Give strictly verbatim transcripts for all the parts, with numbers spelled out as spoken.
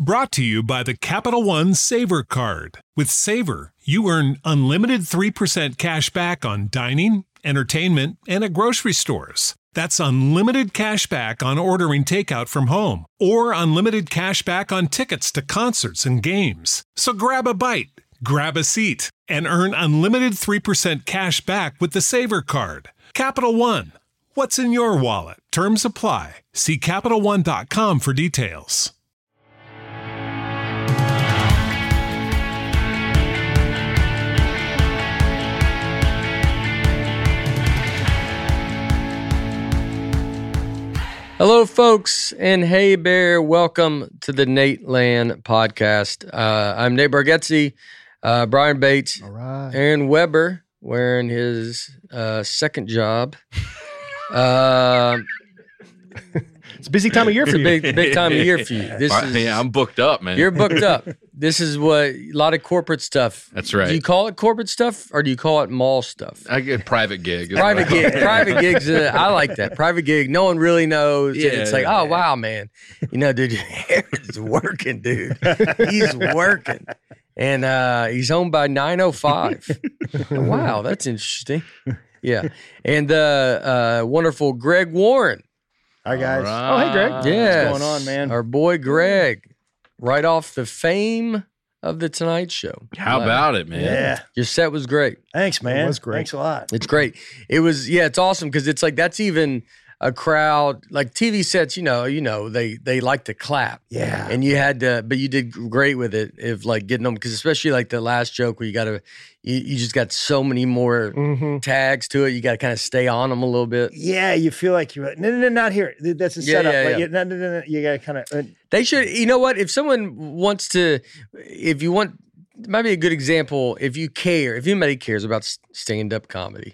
Brought to you by the Capital One Savor Card. With Savor, you earn unlimited three percent cash back on dining, entertainment, and at grocery stores. That's unlimited cash back on ordering takeout from home, or unlimited cash back on tickets to concerts and games. So grab a bite, grab a seat, and earn unlimited three percent cash back with the Savor Card. Capital One. What's in your wallet? Terms apply. See Capital One dot com for details. Hello, folks, and hey, Bear. Welcome to the Nate Land podcast. Uh, I'm Nate Bargatze, uh, Brian Bates, All right. Aaron Weber, wearing his uh, second job. Uh, It's a busy time of year it's for a you. big, big time of year for you. This is, Yeah, I'm booked up, man. You're booked up. This is what a lot of corporate stuff. That's right. Do you call it corporate stuff or do you call it mall stuff? I get private gig. Private gig, private gigs. Uh, I like that. Private gig. No one really knows. Yeah, it's like, yeah. oh wow, man. You know, dude, Aaron's working, dude. He's working, and uh, he's home by nine oh five. Wow, that's interesting. Yeah, and the uh, wonderful Greg Warren. Hi, guys. All Oh, hey, Greg. right. Yes. What's going on, man? Our boy Greg, right off the fame of the Tonight Show. How Like, about it, man? Yeah. your set was great. Thanks, man. It was great. Thanks a lot. It's great. It was, yeah, it's awesome because it's like that's even a crowd like T V sets. You know, you know they they like to clap. Yeah. And you had to, but you did great with it. If like getting them, because especially like the last joke where you got to, you, you just got so many more Mm-hmm. tags to it. You got to kind of stay on them a little bit. Yeah, you feel like you're no, no, no, not here. That's a Yeah, setup. yeah, Like, yeah. you, no, no, no, no, you got to kind of. Uh, They should, you know what? If someone wants to, if you want, might be a good example. If you care, if anybody cares about stand up comedy,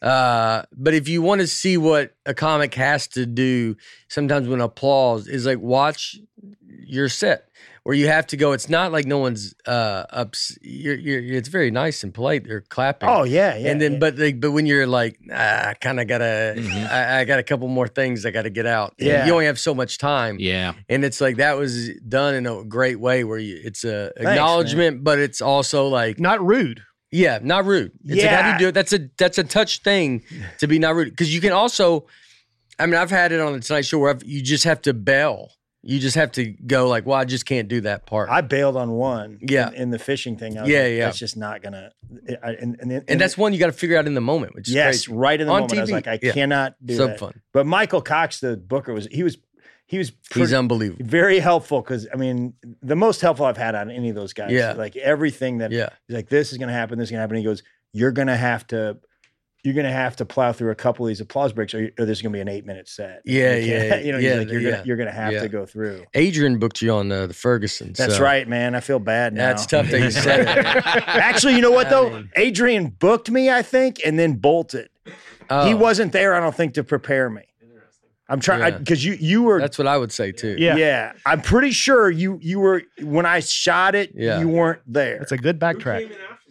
uh, but if you want to see what a comic has to do, sometimes when applause is like watch your set where you have to go. It's not like no one's uh, ups. You're, you're, it's very nice and polite. They're clapping. oh yeah, yeah. and then, yeah. but like, but when you're like, ah, I kind of gotta, I, I got a couple more things I got to get out. And Yeah. you only have so much time. Yeah. And it's like that was done in a great way where you, it's a man. acknowledgement, but it's also like, not rude. yeah, not rude. It's like, how do Yeah. you do it? That's a that's a touch thing to be not rude because you can also, I mean, I've had it on the Tonight Show where I've, you just have to bail. You just have to go like, well, I just can't do that part. I bailed on one. Yeah. In, in the fishing thing. I was Yeah, like, yeah. That's just not gonna. I, and, and, and, and that's one you got to figure out in the moment, which is yes, crazy. right in the On moment. I was T V. like, I Yeah. cannot do So that. fun. But Michael Cox, the booker, was he was he was He's pretty- unbelievable. very helpful because I mean the most helpful I've had on any of those guys. Yeah. Like everything that Yeah. he's like, this is gonna happen, this is gonna happen. He goes, you're gonna have to, you're gonna have to plow through a couple of these applause breaks, or, or there's gonna be an eight minute set. Yeah, You can't- yeah, You know, yeah, he's like, you're yeah. gonna you're gonna have Yeah. to go through. Adrian booked you on uh, the Ferguson. That's so right, man. I feel bad now. That's tough that you said it. Actually, you know what I though? mean- Adrian booked me, I think, and then bolted. Oh, He wasn't there, I don't think, to prepare me. I'm trying Yeah. because you you were That's what I would say too. yeah. I'm pretty sure you you were when I shot it. Yeah. You weren't there. It's a good backtrack.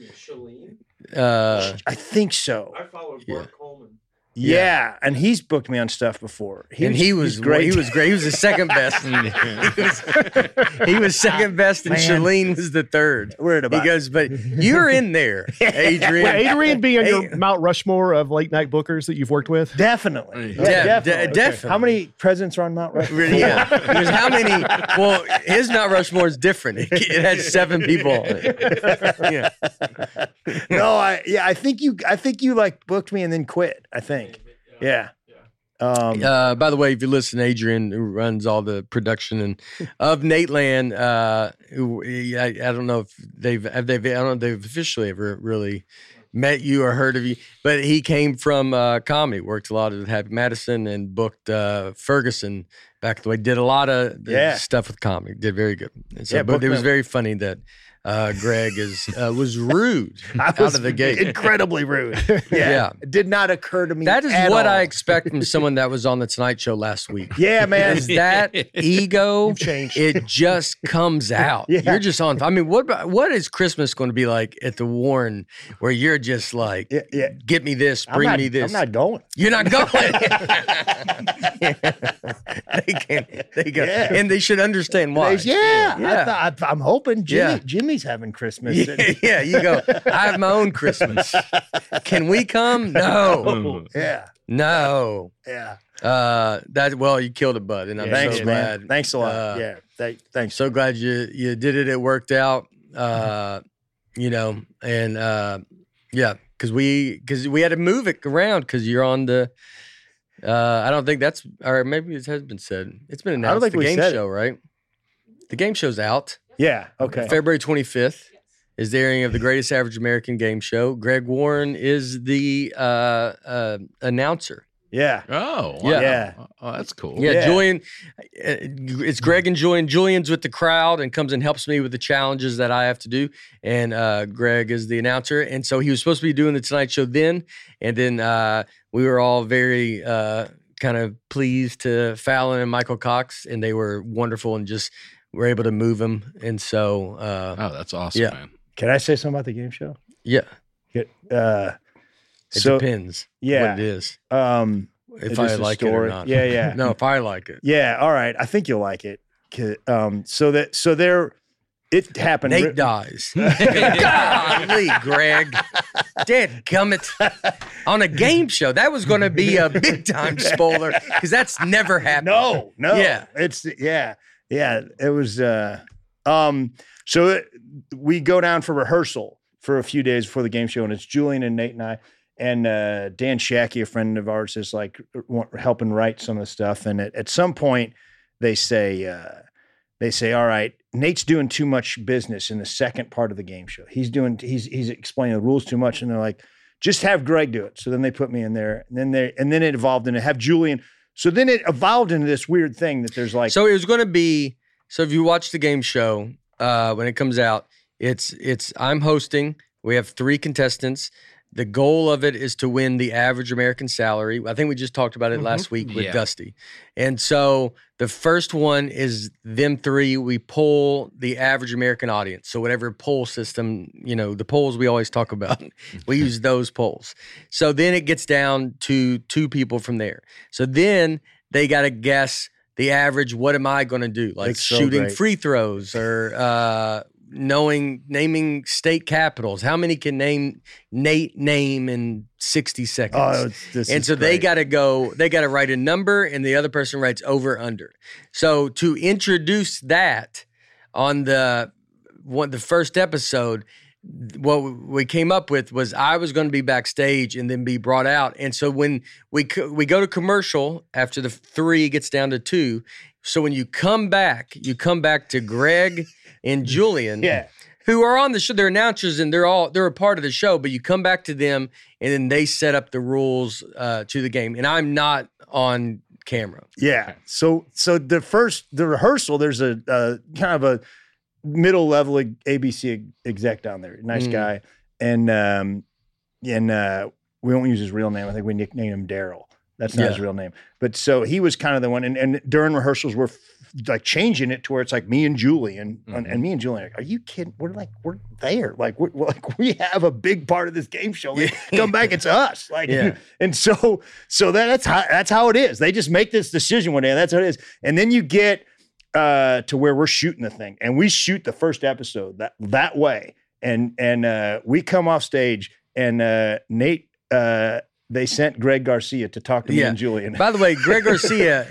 Uh, I think so. I followed Yeah. Mark Coleman. Yeah. and he's booked me on stuff before. and he was he's great. He was great. He was the second best. he, was, he was second best, and Man. Shalene was the third. Worried He about. goes, but you're in there, Adrian. Would Adrian be on Hey. your Mount Rushmore of late night bookers that you've worked with? Definitely. De- Yeah, de- definitely. definitely. How many presidents are on Mount Rushmore? Yeah, because how many? Well, his Mount Rushmore is different. It, it had seven people on it. Yeah, no, I yeah, I think you I think you like booked me and then quit. I think. Yeah. Um, Uh, by the way, if you listen, Adrian, who runs all the production and of Nate Land, uh, who I, I don't know if they've have they I don't know if they've officially ever really met you or heard of you, but he came from uh, comedy, worked a lot with Happy Madison and booked uh, Ferguson back the way. Did a lot of the Yeah. stuff with comedy. Did very good. And so, Yeah, but booked it was them. very funny that uh, Greg is uh, was rude I out was of the gate. incredibly rude. Yeah. Yeah. It did not occur to me. That is at what all. I expect from someone that was on the Tonight Show last week. Yeah, man. Is that ego? You've changed. It just comes out. Yeah. You're just on. I mean, what about- what is Christmas going to be like at the Warren, where you're just like, Yeah, yeah. get me this, I'm bring not, me this. I'm not going. You're not going. they can. They go, Yeah. and they should understand why. Yeah, Yeah. I thought, I'm hoping Jimmy, Yeah. Jimmy's having Christmas. Yeah, yeah, you go. I have my own Christmas. Can we come? No, yeah, no. yeah. Uh, that well, you killed it, bud, and I'm Yeah, Thanks, so man. glad. Thanks a lot. Uh, yeah, th- thanks. So glad you you did it. It worked out. Uh, you know, and uh, yeah, because we because we had to move it around because you're on the. Uh, I don't think that's or maybe it has been said. It's been I don't announced. think The we game said it. show, right? The game show's out. yeah, okay. February twenty-fifth is the airing of the Greatest Average American Game Show. Greg Warren is the uh, uh, announcer. Yeah, Oh, Yeah. wow. Yeah. Oh, that's cool. Yeah, Yeah. Julian. uh, It's Greg and Julian. Julian's with the crowd and comes and helps me with the challenges that I have to do. And uh, Greg is the announcer. And so he was supposed to be doing the Tonight Show then. And then uh, we were all very uh, kind of pleased to Fallon and Michael Cox. And they were wonderful and just were able to move him. And so, uh, Oh, that's awesome, Yeah. man. can I say something about the game show? yeah, Yeah, Uh, it so depends yeah, what it is. um, If It's I just a like it or story. not. Yeah, yeah. No, if I like it. yeah. All right, I think you'll like it. 'Cause, Um, so that so there, it happened. Nate dies. Golly, Greg. Dead gummit. On a game show. That was going to be a big time spoiler because that's never happened. No, no. Yeah. It's yeah, yeah. It was uh um so it, we go down for rehearsal for a few days before the game show, and it's Julian and Nate and I. And uh, Dan Shackey, a friend of ours, is like wa- helping write some of the stuff. And at, at some point, they say, uh, they say, all right, Nate's doing too much business in the second part of the game show. He's doing, he's he's explaining the rules too much. And they're like, just have Greg do it. So then they put me in there, and then they, and then it evolved into have Julian. So then it evolved into this weird thing that there's like, So it was going to be. So if you watch the game show uh, when it comes out, it's it's I'm hosting. We have three contestants. The goal of it is to win the average American salary. I think we just talked about it last week with Yeah. Dusty. And so the first one is them three. We poll the average American audience. So whatever poll system, you know, the polls we always talk about, we use those polls. So then it gets down to two people from there. So then they got to guess the average. What am I going to do? Like It's so shooting great. free throws or uh, knowing naming state capitals. How many can name Nate name in sixty seconds? oh, it's, this and is so they great. got to go, they got to write a number and the other person writes over under. So to introduce that on the one the first episode, what we came up with was I was going to be backstage and then be brought out. And so when we co- we go to commercial after the three gets down to two, so when you come back, you come back to Greg and Julian, yeah. who are on the show. They're announcers and they're all they're a part of the show. But you come back to them and then they set up the rules uh, to the game. And I'm not on camera. Yeah. So so the first the rehearsal, there's a, a kind of a middle level A B C exec down there, nice Mm. guy, and um and uh, we won't use his real name. I think we nicknamed him Daryl. That's not Yeah. his real name. But so he was kind of the one, and, and during rehearsals we're f- like changing it to where it's like me and Julian, and, and me and Julian. Are, like, are you kidding? We're like we're there. Like we're, we're like we have a big part of this game show. Like, come back, it's us. Like Yeah. and so so that, that's how that's how it is. They just make this decision one day, and that's how it is. And then you get uh to where we're shooting the thing, and we shoot the first episode that that way, and and uh we come off stage, and uh Nate uh they sent Greg Garcia to talk to me Yeah. and Julian. By the way, Greg Garcia,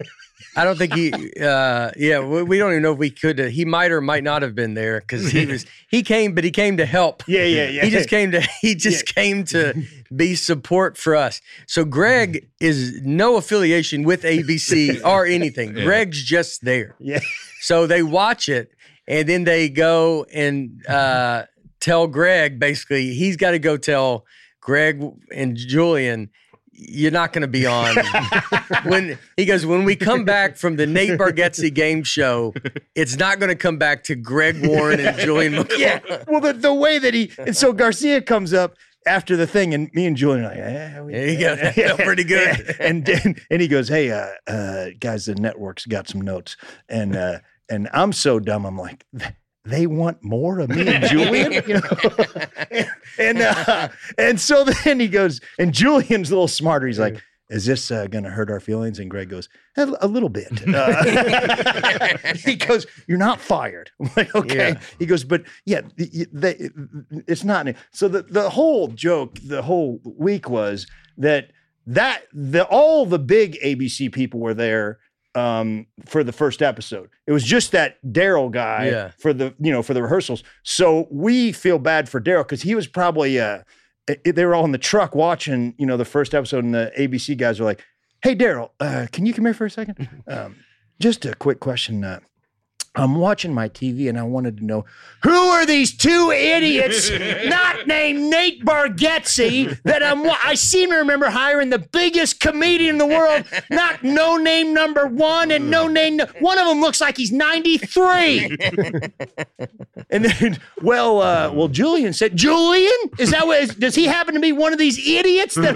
I don't think he, uh, yeah, we, we don't even know if we could. Uh, he might or might not have been there because he was, he came, but he came to help. yeah, yeah, yeah. He just came to, he just came to be support for us. So Greg is no affiliation with A B C or anything. Yeah. Greg's just there. Yeah. So they watch it and then they go and uh, tell Greg, basically, he's got to go tell Greg and Julian, you're not going to be on. When he goes, when we come back from the Nate Bargatze game show, it's not going to come back to Greg Warren and Julian McCall. Yeah. Well, the, the way that he, and so Garcia comes up after the thing, and me and Julian are like, eh, we, There you go. That felt pretty good. and then, and he goes, hey, uh, uh, guys, the network's got some notes. And, uh, and I'm so dumb. I'm like, they want more of me and Julian, you know? and, and, uh, and so then he goes, and Julian's a little smarter. He's like, is this uh, going to hurt our feelings? And Greg goes, a, a little bit. Uh, he goes, you're not fired. I'm like, okay. Yeah. He goes, but yeah, they, it's not. So the, the whole joke, the whole week was that that the all the big A B C people were there um, for the first episode. It was just that Daryl guy Yeah. for the, you know, for the rehearsals. So we feel bad for Daryl because he was probably, uh, it, they were all in the truck watching, you know, the first episode, and the A B C guys were like, hey, Daryl, uh, can you come here for a second? Um, just a quick question. Uh, I'm watching my T V and I wanted to know, who are these two idiots not named Nate Bargatze that I'm, wa- I seem to remember hiring the biggest comedian in the world, not no name number one and no name, no- one of them looks like he's ninety-three. And then, well, uh, well, Julian said, Julian? Is that what, is, does he happen to be one of these idiots? That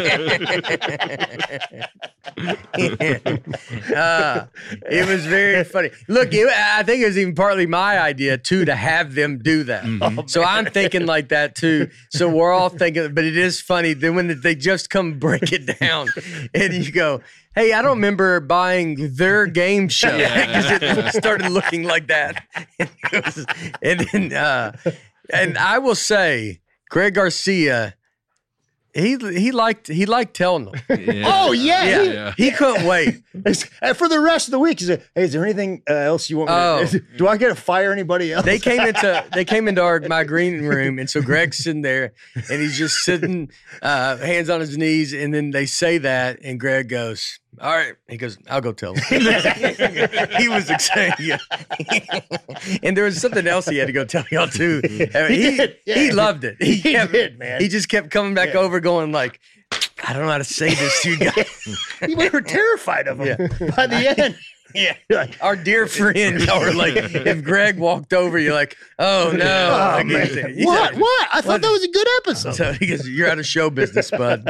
uh, it was very funny. Look, it, I think it was even partly my idea too to have them do that. Mm-hmm. So I'm thinking like that too. So we're all thinking, but it is funny. Then when they just come break it down, and you go, "Hey, I don't remember buying their game show," because it started looking like that. And, it was, and then, uh, and I will say, Greg Garcia. He he liked he liked telling them. Yeah. Oh, yeah. Yeah, he- Yeah. he couldn't wait. And for the rest of the week, he said, hey, is there anything uh, else you want me Oh. to do? I get to fire anybody else? They came into they came into our my green room, and so Greg's sitting there, and he's just sitting, uh, hands on his knees, and then they say that, and Greg goes, "All right," he goes, "I'll go tell him." He was excited, yeah. And there was something else he had to go tell y'all too. I mean, he did, yeah. he loved it. He, He kept, did, man. He just kept coming back Yeah. over, going like, "I don't know how to say this to you guys." We were terrified of him Yeah. by the end. Yeah. You're like, Our dear friend, y'all were like, if Greg walked over, you're like, "Oh no!" oh, Like, man. he's- What? What? I thought What? that was a good episode. So he goes, "You're out of show business, bud."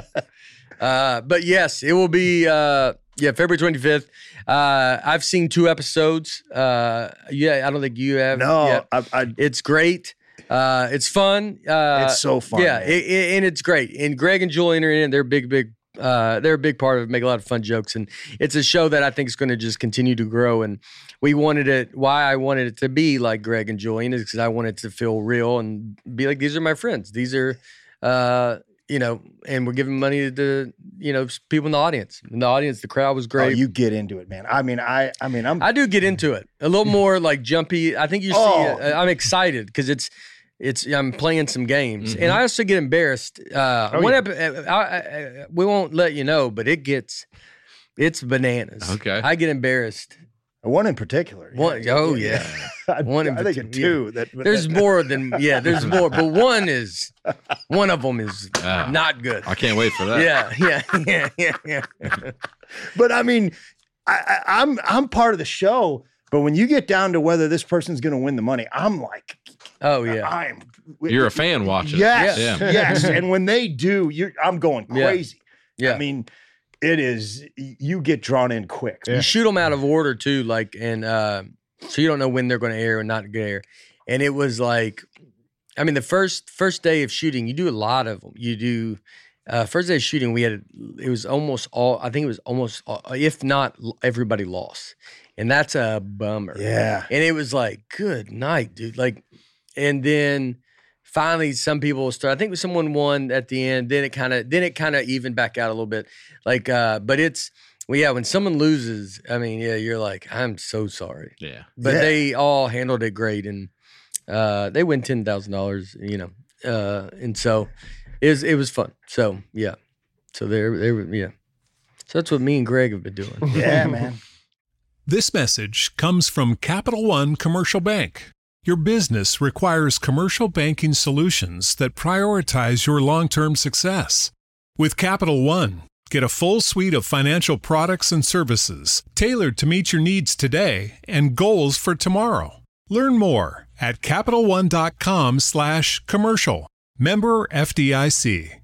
Uh, but yes, it will be. Uh, yeah, February twenty-fifth. Uh, I've seen two episodes. Uh, yeah, I don't think you have. no, yet. I, I, It's great. Uh, it's fun. Uh, it's so fun. yeah, man. it, it, and it's great. And Greg and Julian are in it. They're big, big. Uh, they're a big part of it. Make a lot of fun jokes, and it's a show that I think is going to just continue to grow. And we wanted it. Why I wanted it to be like Greg and Julian is because I wanted it to feel real and be like, these are my friends. These are, uh, you know, and we're giving money to, you know, people in the audience. In the audience, the crowd was Oh, great. you get into it, man. I mean, I, I mean, I'm. I do get into it a little more like jumpy. I think you see, Oh. uh, I'm excited because it's, it's, I'm playing some games, Mhm. and I also get embarrassed. Uh, Oh, one yeah. epi- I, I, I, we won't let you know, but it gets, it's bananas. Okay. I get embarrassed. one in particular. One, oh yeah. I, One in I think of particular, two. That There's more than yeah. There's more, but one is, one of them is Ah. not good. I can't wait for that. Yeah, yeah, yeah, yeah, yeah. But I mean, I, I, I'm I'm part of the show. But when you get down to whether this person's going to win the money, I'm like, Oh yeah. I'm. You're a fan watching. Yes, Yeah. yes. And when they do, you're, I'm going Yeah. crazy. Yeah. I mean, it is. You get drawn in quick. Yeah. You shoot them out of order too, like, and uh, so you don't know when they're going to air or not going to air. And it was like, I mean, the first first day of shooting, you do a lot of them. You do uh, first day of shooting, we had it was almost all. I think it was almost, all, if not everybody lost, and that's a bummer. Yeah. And it was like, good night, dude. Like, and then finally some people start, I think someone won at the end. Then it kind of, then it kind of evened back out a little bit. Like, uh, but it's, well, yeah, when someone loses, I mean, yeah, you're like, I'm so sorry. Yeah. But Yeah. they all handled it great. And uh, they win ten thousand dollars, you know. Uh, and so it was, it was fun. So, yeah. So they're, they were, yeah. So that's what me and Greg have been doing. Yeah, man. This message comes from Capital One Commercial Bank. Your business requires commercial banking solutions that prioritize your long-term success. With Capital One, get a full suite of financial products and services tailored to meet your needs today and goals for tomorrow. Learn more at CapitalOne.com slash commercial. Member F D I C.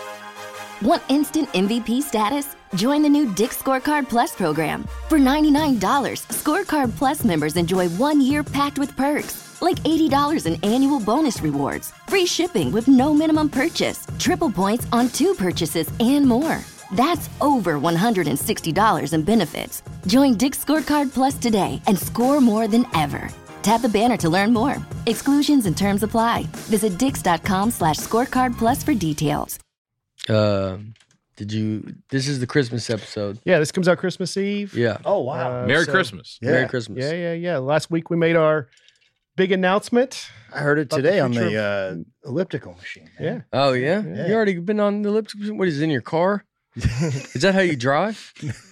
Want instant M V P status? Join the new Dick's Scorecard Plus program. For ninety-nine dollars, Scorecard Plus members enjoy one year packed with perks, like eighty dollars in annual bonus rewards, free shipping with no minimum purchase, triple points on two purchases, and more. That's over one hundred sixty dollars in benefits. Join Dick's Scorecard Plus today and score more than ever. Tap the banner to learn more. Exclusions and terms apply. Visit dix.com slash scorecard plus for details. Uh, did you? This is the Christmas episode. Yeah, this comes out Christmas Eve. Yeah. Oh, wow. Uh, Merry so- Christmas. Yeah. Merry Christmas. Yeah, yeah, yeah. Last week we made our big announcement. I heard it About the today on future the uh, elliptical machine. Yeah. man. Oh yeah? Yeah. You already been on the elliptical? What is it, in your car? Is that how you drive?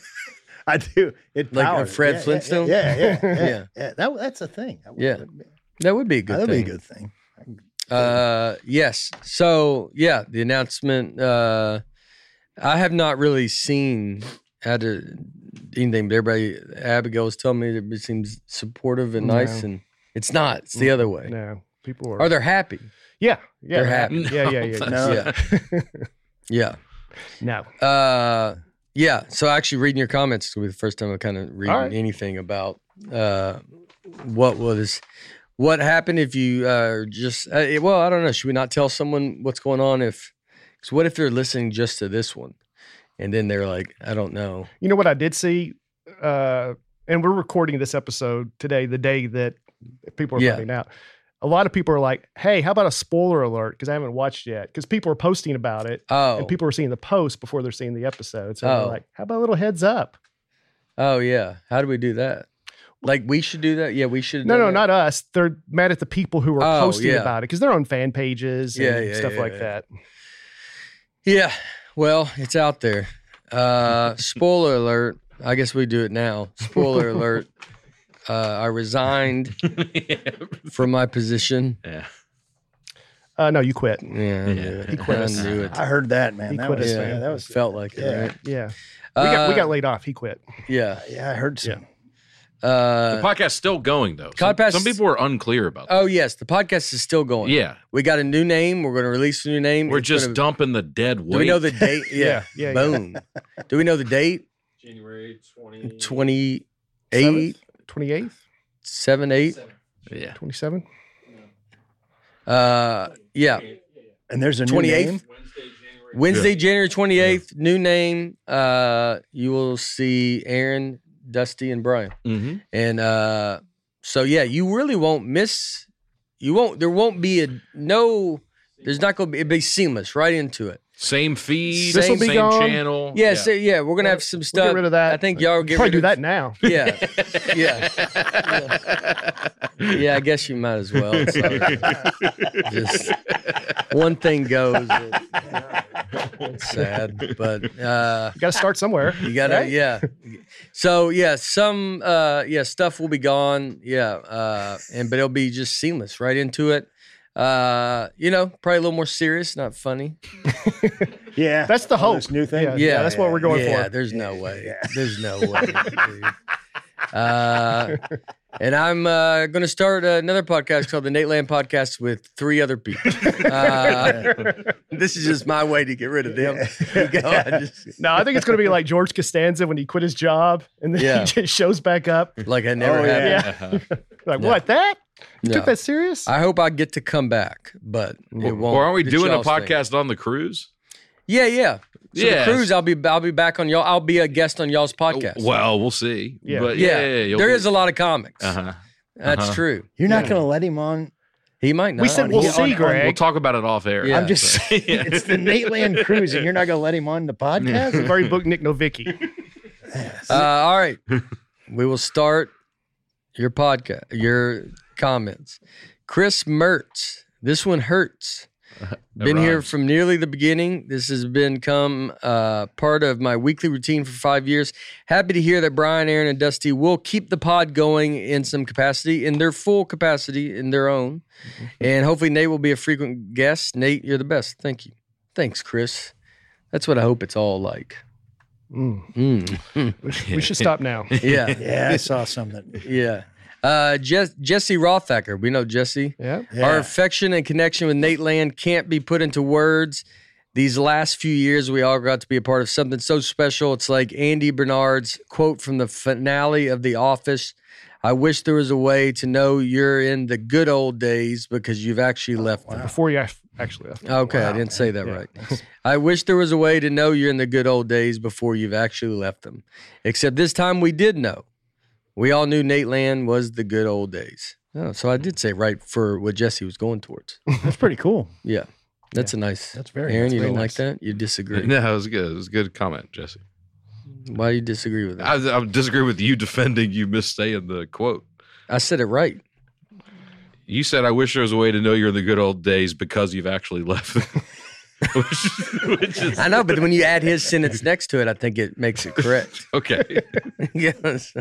I do. It Like a powers. Fred Yeah, yeah, Flintstone? Yeah, yeah, yeah. yeah, Yeah. yeah. That, that's a thing. That would- Yeah. That would be a good That'd thing. be a good thing. Uh, yes. So yeah, the announcement. Uh, I have not really seen had to, anything, but everybody. Abigail was telling me that it seems supportive and nice, No. and it's not. It's the other way. No, people are. Or they're happy. yeah, yeah, They're happy. Yeah, yeah, yeah. No. Yeah. Yeah. No. Uh, yeah. So actually, reading your comments is gonna be the first time I'm kind of reading All right. anything about uh, what was what happened if you uh, just uh, well, I don't know. Should we not tell someone what's going on if? Because what if they're listening just to this one, and then they're like, I don't know. You know what I did see? Uh, and we're recording this episode today, the day that people are Yeah. finding out. A lot of people are like, hey, how about a spoiler alert? Because I haven't watched yet. Because people are posting about it. Oh, And people are seeing the post before they're seeing the episode. So Oh. they're like, how about a little heads up? oh yeah. How do we do that? Like we should do that? Yeah, we should. No, no, not us. They're mad at the people who are Oh, posting yeah. about it because they're on fan pages and Yeah, yeah, stuff yeah, like yeah. that. Yeah, well, it's out there. Uh, spoiler alert. I guess we do it now. Spoiler alert. Uh, I resigned from my position. Yeah. Uh, no, you quit. Yeah, I knew it. He quit I us. knew it. I heard that, man. He That quit was, us, Yeah, man. yeah, that was felt like it, yeah. right? Yeah. We got, we Uh, got laid off. He quit. Yeah. Yeah, I heard some. Uh, The podcast's still going though. Some, Podcast- some people were unclear about that. oh yes, the podcast is still going. Yeah. we got a new name. We're going to release a new name. We're It's just gonna- dumping the dead weight. Do we know the date? Yeah, Yeah, yeah, Boom. Do we know the date? January twentieth. twenty-eight, twenty-eighth, seven, eight. Yeah. twenty-seven. Uh, yeah. And there's a new twenty-eighth. name. Wednesday, January twenty-eighth, new name. Uh, you will see Aaron, Dusty, and Brian. Mm-hmm. And uh, so, yeah, you really won't miss. You won't. There won't be a no. There's not going to be. It'll be seamless right into it. Same feed, This'll be same gone. channel. Yeah. So yeah, we're gonna have some We'll stuff. get rid of that. I think y'all will get Probably rid do of that now. Yeah. Yeah. Yeah. Yeah. I guess you might as well. So just one thing goes. It's sad, but uh, You got to start somewhere. you gotta, Right? yeah. So yeah, some uh, yeah stuff will be gone. Yeah, uh, and but it'll be just seamless right into it. Uh, you know, probably a little more serious, not funny. Yeah, That's the Oh, hope. this new thing. Yeah, Yeah, that's what we're going yeah, for. there's no way. There's no way. dude. Uh, and I'm uh, going to start another podcast called the Nate Land Podcast with three other people. Uh, this is just my way to get rid of them. You go, I just- No, I think it's going to be like George Costanza when he quit his job and then Yeah. he just shows back up. like I never Oh, had. yeah. Yeah. Like, what, that? You No. took that serious? I hope I get to come back, but it won't. Or aren't we It's doing a y'all's thing. podcast on the cruise? Yeah, yeah. So Yes. the cruise, I'll be I'll be back on y'all. I'll be a guest on y'all's podcast. Well, we'll see. Yeah. But yeah, yeah, yeah, you'll there be- is a lot of comics. Uh-huh. That's Uh-huh. true. You're not going to let him on. He might not. we said we'll Yeah, see, on- on- Greg. We'll talk about it off air. Yeah. I'm just saying, it's the Nate Land Cruise, and you're not going to let him on the podcast? We've already booked Nick Novicki. Uh, all right. We will start your podcast, your comments. Chris Mertz. This one hurts. Been here rhymes. from nearly the beginning. This has become uh, part of my weekly routine for five years. Happy to hear that Brian, Aaron, and Dusty will keep the pod going in some capacity, in their full capacity, in their own. And hopefully Nate will be a frequent guest. Nate, you're the best. Thank you. Thanks, Chris. That's what I hope it's all like. Mm. Mm. We, sh- we should stop now. Yeah. Yeah, I saw something. Yeah. Uh, Jess, Jesse Rothacker. We know Jesse. Yeah. Yeah. Our affection and connection with Nate Land can't be put into words. These last few years, we all got to be a part of something so special. It's like Andy Bernard's quote from the finale of The Office. I wish there was a way to know you're in the good old days because you've actually left them. Before you ac- actually left. Okay, I didn't say that right. I wish there was a way to know you're in the good old days before you've actually left them. Except this time we did know. We all knew Nate Land was the good old days. Oh, so I did say right for what Jesse was going towards. That's pretty cool. Yeah, that's a nice. That's very. Aaron, that's you very don't nice. like that? You disagree? No, it was good. It was a good comment, Jesse. Why do you disagree with that? I, I disagree with you defending you missaying the quote. I said it right. You said, I wish there was a way to know you're in the good old days because you've actually left. which, which is, I know, but when you add his sentence next to it, I think it makes it correct. okay. Yes.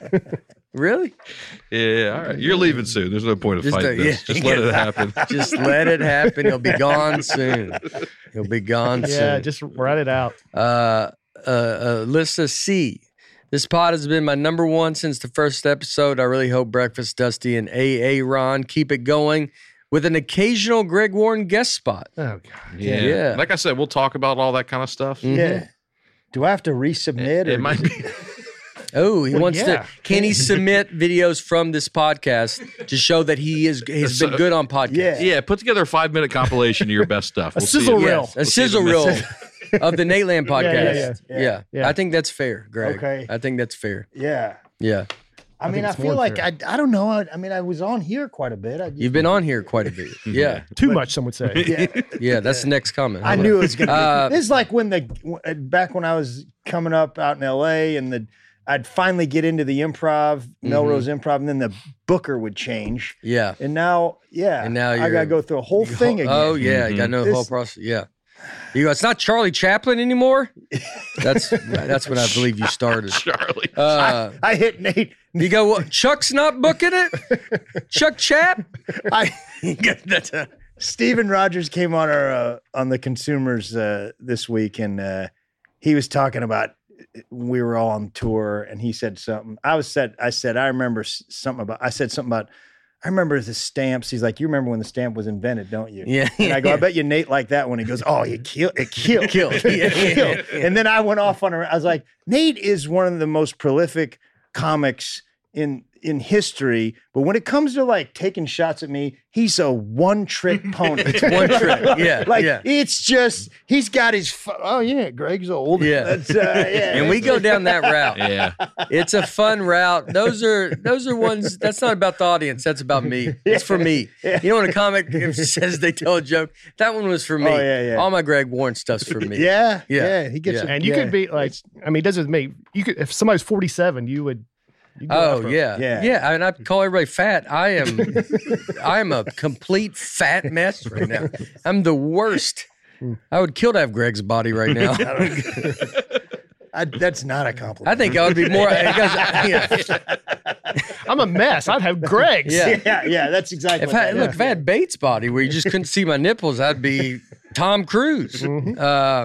Really? Yeah, all right. You're leaving soon. There's no point of Just fighting a- this. yeah. Just let it happen. Just let it happen. He'll be gone soon. He'll be gone soon. Yeah, just write it out. Uh, uh, Alyssa C. This pod has been my number one since the first episode. I really hope Breakfast Dusty and A A Ron keep it going with an occasional Greg Warren guest spot. Oh, God. Yeah. Yeah. Like I said, we'll talk about all that kind of stuff. Mhm. Yeah. Do I have to resubmit? It or might be. Oh, he Well, wants yeah. to. Can he submit videos from this podcast to show that he is has been good on podcasts? Yeah. Yeah, put together a five minute compilation of your best stuff. A We'll see sizzle it. reel. Yes, a We'll see sizzle the reel message. of the Nate Land podcast. yeah, Yeah, yeah. yeah. Yeah. I think that's fair, Greg. Okay. I think that's fair. Yeah. Yeah. I, mean, think I it's feel more like fair. I, I don't know. I, I mean, I was on here quite a bit. I just, You've been on here quite a bit. Yeah. Too much, some would say. yeah. Yeah, that's the next comment. I Hold knew on. it was gonna. Be. Uh, This is like when the w- back when I was coming up out in L A and the I'd finally get into the improv, Melrose Improv, and then the booker would change. Yeah. And now, yeah, And now I you're- gotta go through a whole thing again. Oh, yeah. You got to know the whole This- process. Yeah. You go, it's not Charlie Chaplin anymore. That's that's when I believe you started. Charlie. Uh, I hit Nate. you go, what, Chuck's not booking it? Chuck Chap? I That's a- Steven Rogers came on our uh, on the Consumers uh, this week, and uh, he was talking about we were all on tour, and he said something. I was said I said I remember s- something about. I said something about. I remember the stamps. He's like, you remember when the stamp was invented, don't you? Yeah. And I go, I bet you Nate like that one. He goes, oh, you kill it, killed, Killed. It Yeah, yeah, killed. yeah. And then I went off on a. I was like, Nate is one of the most prolific comics in in history, but when it comes to like taking shots at me, he's a one trick pony. It's one trick. Yeah, like yeah. it's just he's got his. fu- Oh yeah, Greg's old. Yeah. That's, uh, yeah. And we go down that route. Yeah. It's a fun route. Those are those are ones. That's not about the audience. That's about me. It's for me. You know when a comic says they tell a joke, that one was for me. Oh, yeah, yeah. All my Greg Warren stuff's for me. Yeah, Yeah. yeah, He gets Yeah. it. And you yeah. could be like, I mean, it doesn't make you could if somebody's forty-seven, you would. you'd go Oh after 'em. yeah. Yeah. yeah, And I call everybody fat. I am, I am a complete fat mess right now. I'm the worst. I would kill to have Greg's body right now. I, that's not a compliment. I think I would be more. Because, yeah. I'm a mess. I'd have Greg's. Yeah. yeah, yeah. That's exactly. If what I that look, is. if I had Bates' body where you just couldn't see my nipples, I'd be Tom Cruise. Uh,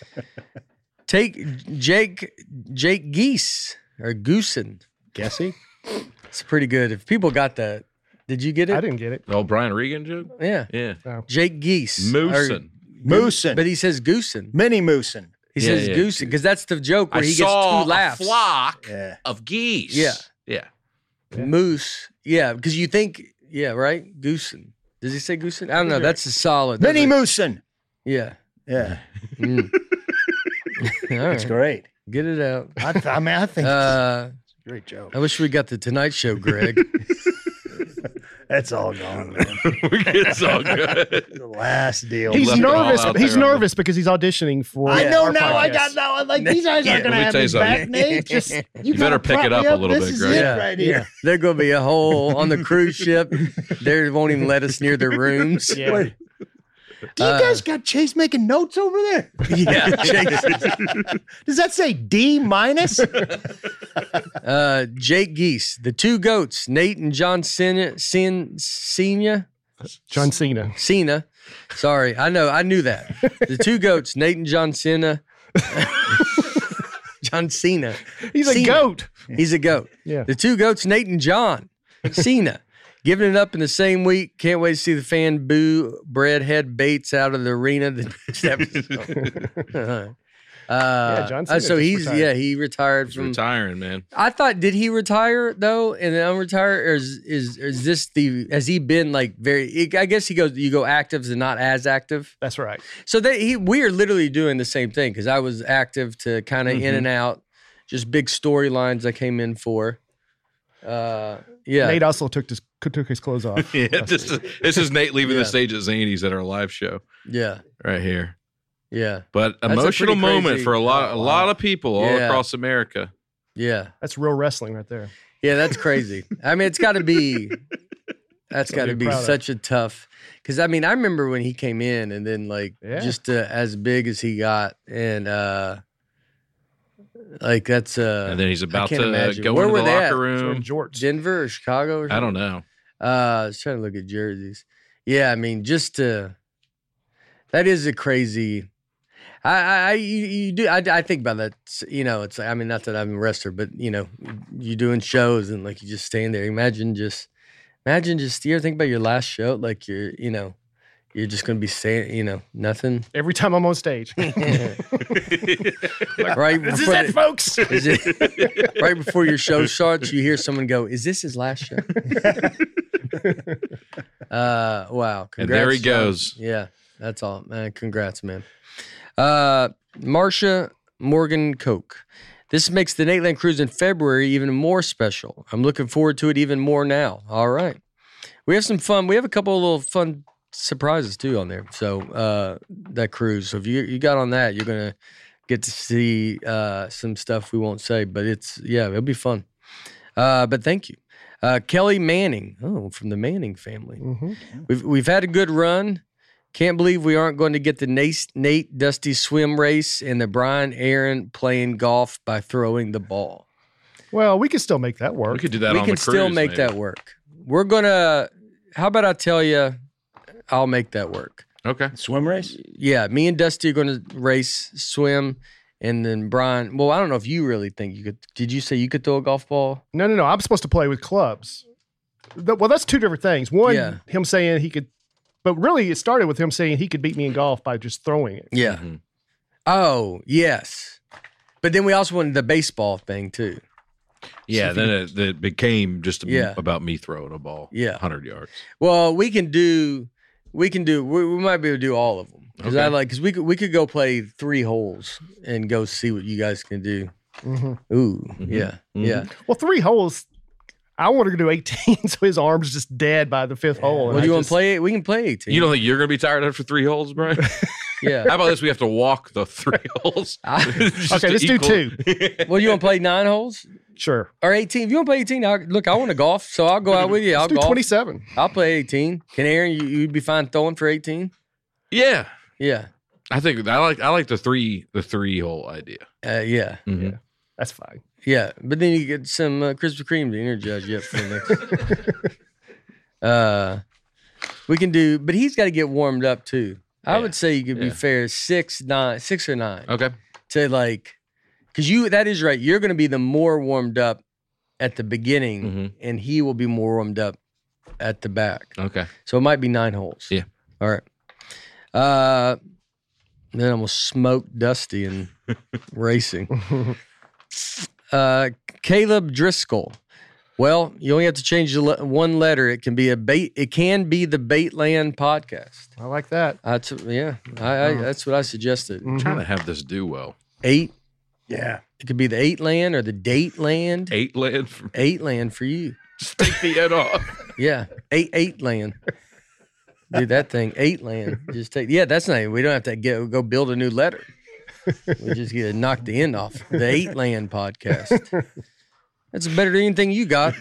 take Jake Jake Geese or Goosen. Guessy. It's pretty good. If people got that, did you get it? I didn't get it. Oh, Brian Regan joke? Yeah, Yeah. Jake Geese. Moosin. Or- Moosin. but he says Goosen. Mini Moosin. He Yeah, says yeah. Goosen because that's the joke where I he gets saw two laughs. a flock Yeah. of geese. Yeah. Yeah. Moose. Yeah, because you think, yeah, right? Goosen. Does he say Goosen? I don't know. That's a solid. Mini That's a- Moosin. Yeah. Yeah, Mm. All that's right. great. Get it out. I, th- I mean, I think Uh, it's a great joke. I wish we got the Tonight Show, Greg. That's all gone, man. It's all good. The last deal. He's left it all nervous. out He's there on the- nervous because he's auditioning for. I know our now. I podcast. got now. Like these guys aren't Yeah, going to let me have tell you his back, something. Nate. Just you, You better gotta pick it prop up me a little this bit, is Greg. it Yeah, right here. They're going to be a whole on the cruise ship. They won't even let us near their rooms. Yeah. Wait. Do you Uh, guys got Chase making notes over there? Yeah, Jake, Does that say D minus? uh, Jake Geese, the two goats, Nate and John Cena, Cena, Cena, John Cena. Cena. Sorry, I know, I knew that. The two goats, Nate and John Cena. John Cena. He's a Cena. goat. He's a goat. Yeah. The two goats, Nate and John Cena. Giving it up in the same week. Can't wait to see the fan boo Breadhead Bates out of the arena the next episode. Uh, John uh, Cena so just he's retired. yeah he retired He's from. retiring, man. I thought did he retire though and then unretire or is, is is this the has he been like very? I guess he goes you go active and not as active. That's right. So they he we are literally doing the same thing because I was active to kind of Mm-hmm. in and out, just big storylines I came in for. Uh, yeah, Nate also took his took his clothes off. Yeah, last this, week. is, this is Nate leaving Yeah. the stage at Zany's at our live show yeah, right here. yeah, But That's a emotional pretty moment crazy- for a lot, oh, a wow. lot of people all Yeah. across America. yeah, That's real wrestling right there. yeah. That's crazy. I mean, it's got to be. That's got to Something to be be proud of. such a tough. Because I mean, I remember when he came in, and then like Yeah. just uh, as big as he got, and uh like that's uh. And then he's about can't to imagine. go Where into were the they locker at? So room. in jorts. Denver or Chicago? Or I don't something? know. Uh, I was trying to look at jerseys. Yeah, I mean, just to that is a crazy. I, I, I you, you do. I, I think about that. You know, it's. I mean, not that I'm a wrestler, but you know, you doing shows and like you just stand there. Imagine just, imagine just. You ever think about your last show? Like you're, you know, you're just gonna be saying, you know, nothing. Every time I'm on stage. right. This is before it, the- folks. is it- right before your show starts, you hear someone go, "Is this his last show?" uh, wow! And there he Congrats, John. goes. Yeah, that's all, man. Congrats, man. Uh, Marcia Morgan Coke. This makes the Nateland Cruise in February even more special. I'm looking forward to it even more now. All right, we have some fun. We have a couple of little fun surprises too on there. So uh, that cruise. So if you you got on that, you're gonna get to see uh, some stuff we won't say, but it's yeah, it'll be fun. Uh, but thank you, uh, Kelly Manning. Oh, from the Manning family. Mhm. We've we've had a good run. Can't believe we aren't going to get the Nate, Nate Dusty swim race and the Brian Aaron playing golf by throwing the ball. Well, we can still make that work. We could do that we on can the still cruise, make maybe. that work. We're gonna. How about I tell you? I'll make that work. Okay. Swim race? Yeah, me and Dusty are going to race, swim, and then Brian. Well, I don't know if you really think you could. Did you say you could throw a golf ball? No, no, no. I'm supposed to play with clubs. Th- Well, that's two different things. One, Yeah. him saying he could, but really it started with him saying he could beat me in golf by just throwing it. Yeah. Mhm. Oh, yes. But then we also wanted the baseball thing too. Yeah, then it, it became just Yeah. about me throwing a ball Yeah. one hundred yards. Well, we can do. We can do. We, we might be able to do all of them because I Okay. like because we could we could go play three holes and go see what you guys can do. Mhm. Ooh, Mhm. yeah, Mhm. yeah. Well, three holes. I wanted to do eighteen, so his arm's just dead by the fifth hole. and Well, do I you want just- to play? We can play eighteen. You don't think you're going to be tired after three holes, Brian? Yeah. How about this? We have to walk the three holes. I- Just Okay, to let's do equal- two. well, you want to play nine holes Sure. or eighteen? If you want to play eighteen, I'll, look, I want to golf, so I'll go out with you. I'll Let's do golf. twenty-seven. I'll play eighteen. Can Aaron? You, you'd be fine throwing for eighteen? Yeah, Yeah. I think I like I like the three the three hole idea. Uh, yeah. Mhm. That's fine. Yeah, but then you get some uh, Krispy Kreme to energize you up for the next. uh, we can do, but he's got to get warmed up too. I Yeah, would say you could be yeah. fair six, nine, six or nine Okay. to like, because you that is right. You're going to be the more warmed up at the beginning, Mhm. and he will be more warmed up at the back. Okay. So it might be nine holes. Yeah. All right. Uh, then I'm gonna smoke Dusty and racing. Uh, Caleb Driscoll. Well, you only have to change the le- one letter. It can be a bait. It can be the Baitland podcast. I like that. That's yeah. I, I that's what I suggested. Mhm. Trying to have this do well. Eight. Yeah. It could be the eight land or the date land. Eight land. For, Eight land for you. just take the end off. Yeah, eight eight land. Do that thing. Eight land. Just take. Yeah, that's not. We don't have to get go build a new letter. We just get to knock the end off. The eight land podcast. That's better than anything you got.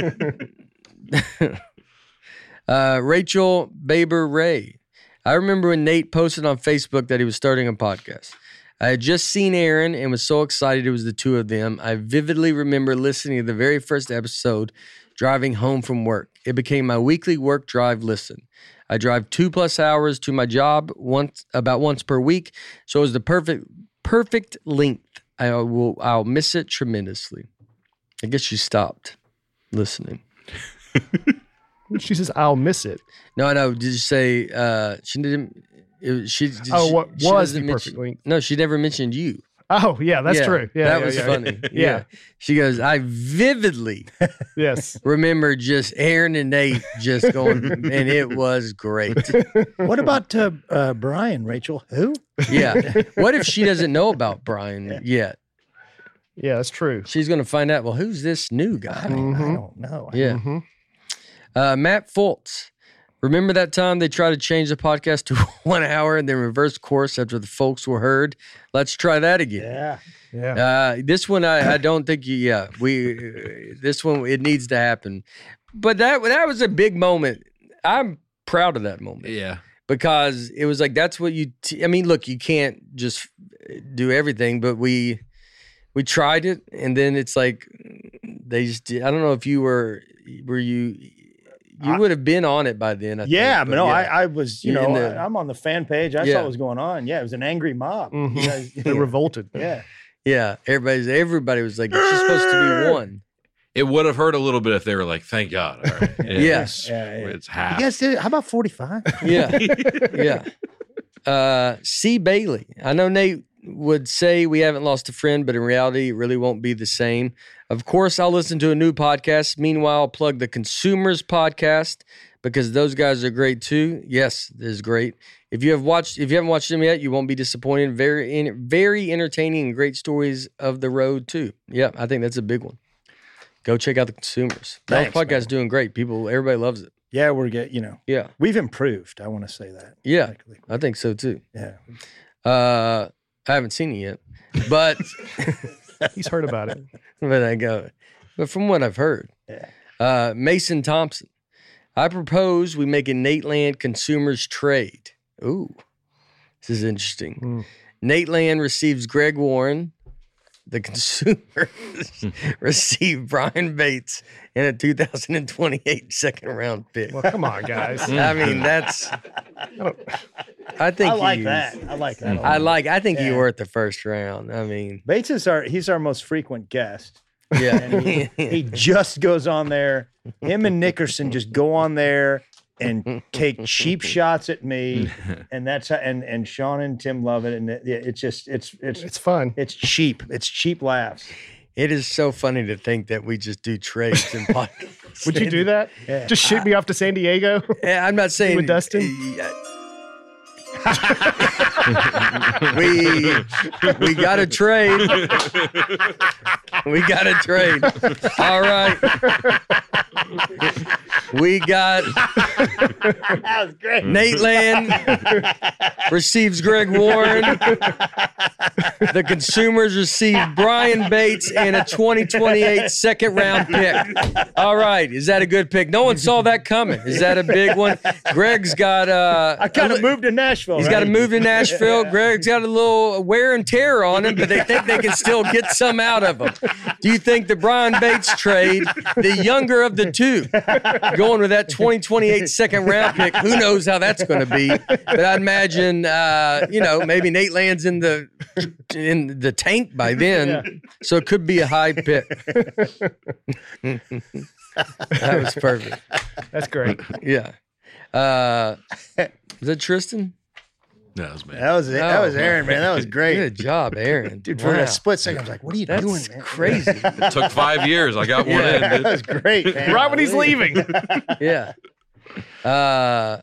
uh, Rachel Baber Ray. I remember when Nate posted on Facebook that he was starting a podcast. I had just seen Aaron and was so excited it was the two of them. I vividly remember listening to the very first episode driving home from work. It became my weekly work drive listen. I drive two plus hours to my job once about once per week, so it was the perfect perfect length. I will I'll miss it tremendously. I guess she stopped listening. She says, "I'll miss it." No, no. Did you say uh, she didn't? It, she. Did Oh, she, what she was doesn't the mention- perfect length? No, she never mentioned you. Oh, yeah, that's Yeah, true. Yeah, that yeah, was yeah. funny. Yeah. Yeah. She goes, I vividly Yes. remember just Aaron and Nate just going, and it was great. What about uh, uh, Brian, Rachel? Who? Yeah. What if she doesn't know about Brian yet? Yeah, that's true. She's going to find out, well, who's this new I guy? don't, I Mhm. don't know. Yeah. Mhm. Uh, Matt Fultz. Remember that time they tried to change the podcast to one hour and then reverse course after the folks were heard? Let's try that again. Yeah. Yeah. Uh, this one, I, I don't think you, yeah, we, uh, this one, it needs to happen. But that, that was a big moment. I'm proud of that moment Yeah. because it was like, that's what you, t- I mean, look, you can't just do everything, but we, we tried it. And then it's like, they just, did, I don't know if you were, were you, you I- would have been on it by then. I Yeah, think, but but no, yeah. I, I was, you You- know, in the- I, I'm on the fan page. I Yeah. saw what was going on. Yeah, it was an angry mob. Mhm. You guys- They revolted. yeah. Yeah, everybody's everybody was like, it's just supposed to be one. It would have hurt a little bit if they were like, "Thank God." All right. Yeah. Yes. Yeah, yeah. It's half. You guys did it. How about forty-five? Yeah, yeah. Uh, C. Bailey. I know Nate would say we haven't lost a friend, but in reality, it really won't be the same. Of course, I'll listen to a new podcast. Meanwhile, I'll plug the Consumers podcast because those guys are great too. Yes, this is great. If you have watched, if you haven't watched them yet, you won't be disappointed. Very, in, very entertaining and great stories of the road too. Yeah, I think that's a big one. Go check out the Consumers. That Thanks, podcast man. is doing great. People, everybody loves it. Yeah, we're getting, you know, Yeah, we've improved. I want to say that. yeah, Frankly. I think so too. Yeah. Uh, I haven't seen it yet, but He's heard about it. but I go, but from what I've heard, Yeah. uh, Mason Thompson, I propose we make a Nateland Consumers trade. Ooh, this is interesting. Mm. Nateland receives Greg Warren. The Consumers receive Brian Bates in a two thousand twenty-eight second round pick. Well, come on, guys. I mean, that's. I think I like he's- that. I like that. a I lot. like. I think you Yeah. were at the first round. I mean, Bates is our, he's our most frequent guest. yeah. And he, he just goes on there. Him and Nickerson just go on there and take cheap shots at me, and that's how, and and Sean and Tim love it, and it, yeah, it's just it's it's It's fun. it's cheap. It's cheap laughs. It is so funny to think that we just do trades and podcasts. Would you do that? Yeah. Just shoot me off to San Diego? Yeah, I'm not saying with Dustin? we we got to trade. We got to trade. All right. We got That was great. Nateland receives Greg Warren. The Consumers receive Brian Bates and a twenty twenty-eight second round pick. All right. Is that a good pick? No one saw that coming. Is that a big one? Greg's got uh I kind of moved to Nashville. He's right? got to move to Nashville. Greg's got a little wear and tear on him, but they think they can still get some out of him. Do you think the Brian Bates trade, the younger of the two, going with that twenty twenty-eight second round pick, who knows how that's going to be? But I'd imagine, uh, you know, maybe Nate lands in the in the tank by then, so it could be a high pick. That was perfect. That's great. Yeah. Uh, is that Tristan? No, it was man. That was it. That was Oh, Aaron, man. That was great. Good job, Aaron. Dude, for Wow. a split second, I was like, what are you That's doing, man? crazy. It took five years. I got one Yeah. in. That dude. was great, man. Right when he's leaving. Yeah. Uh,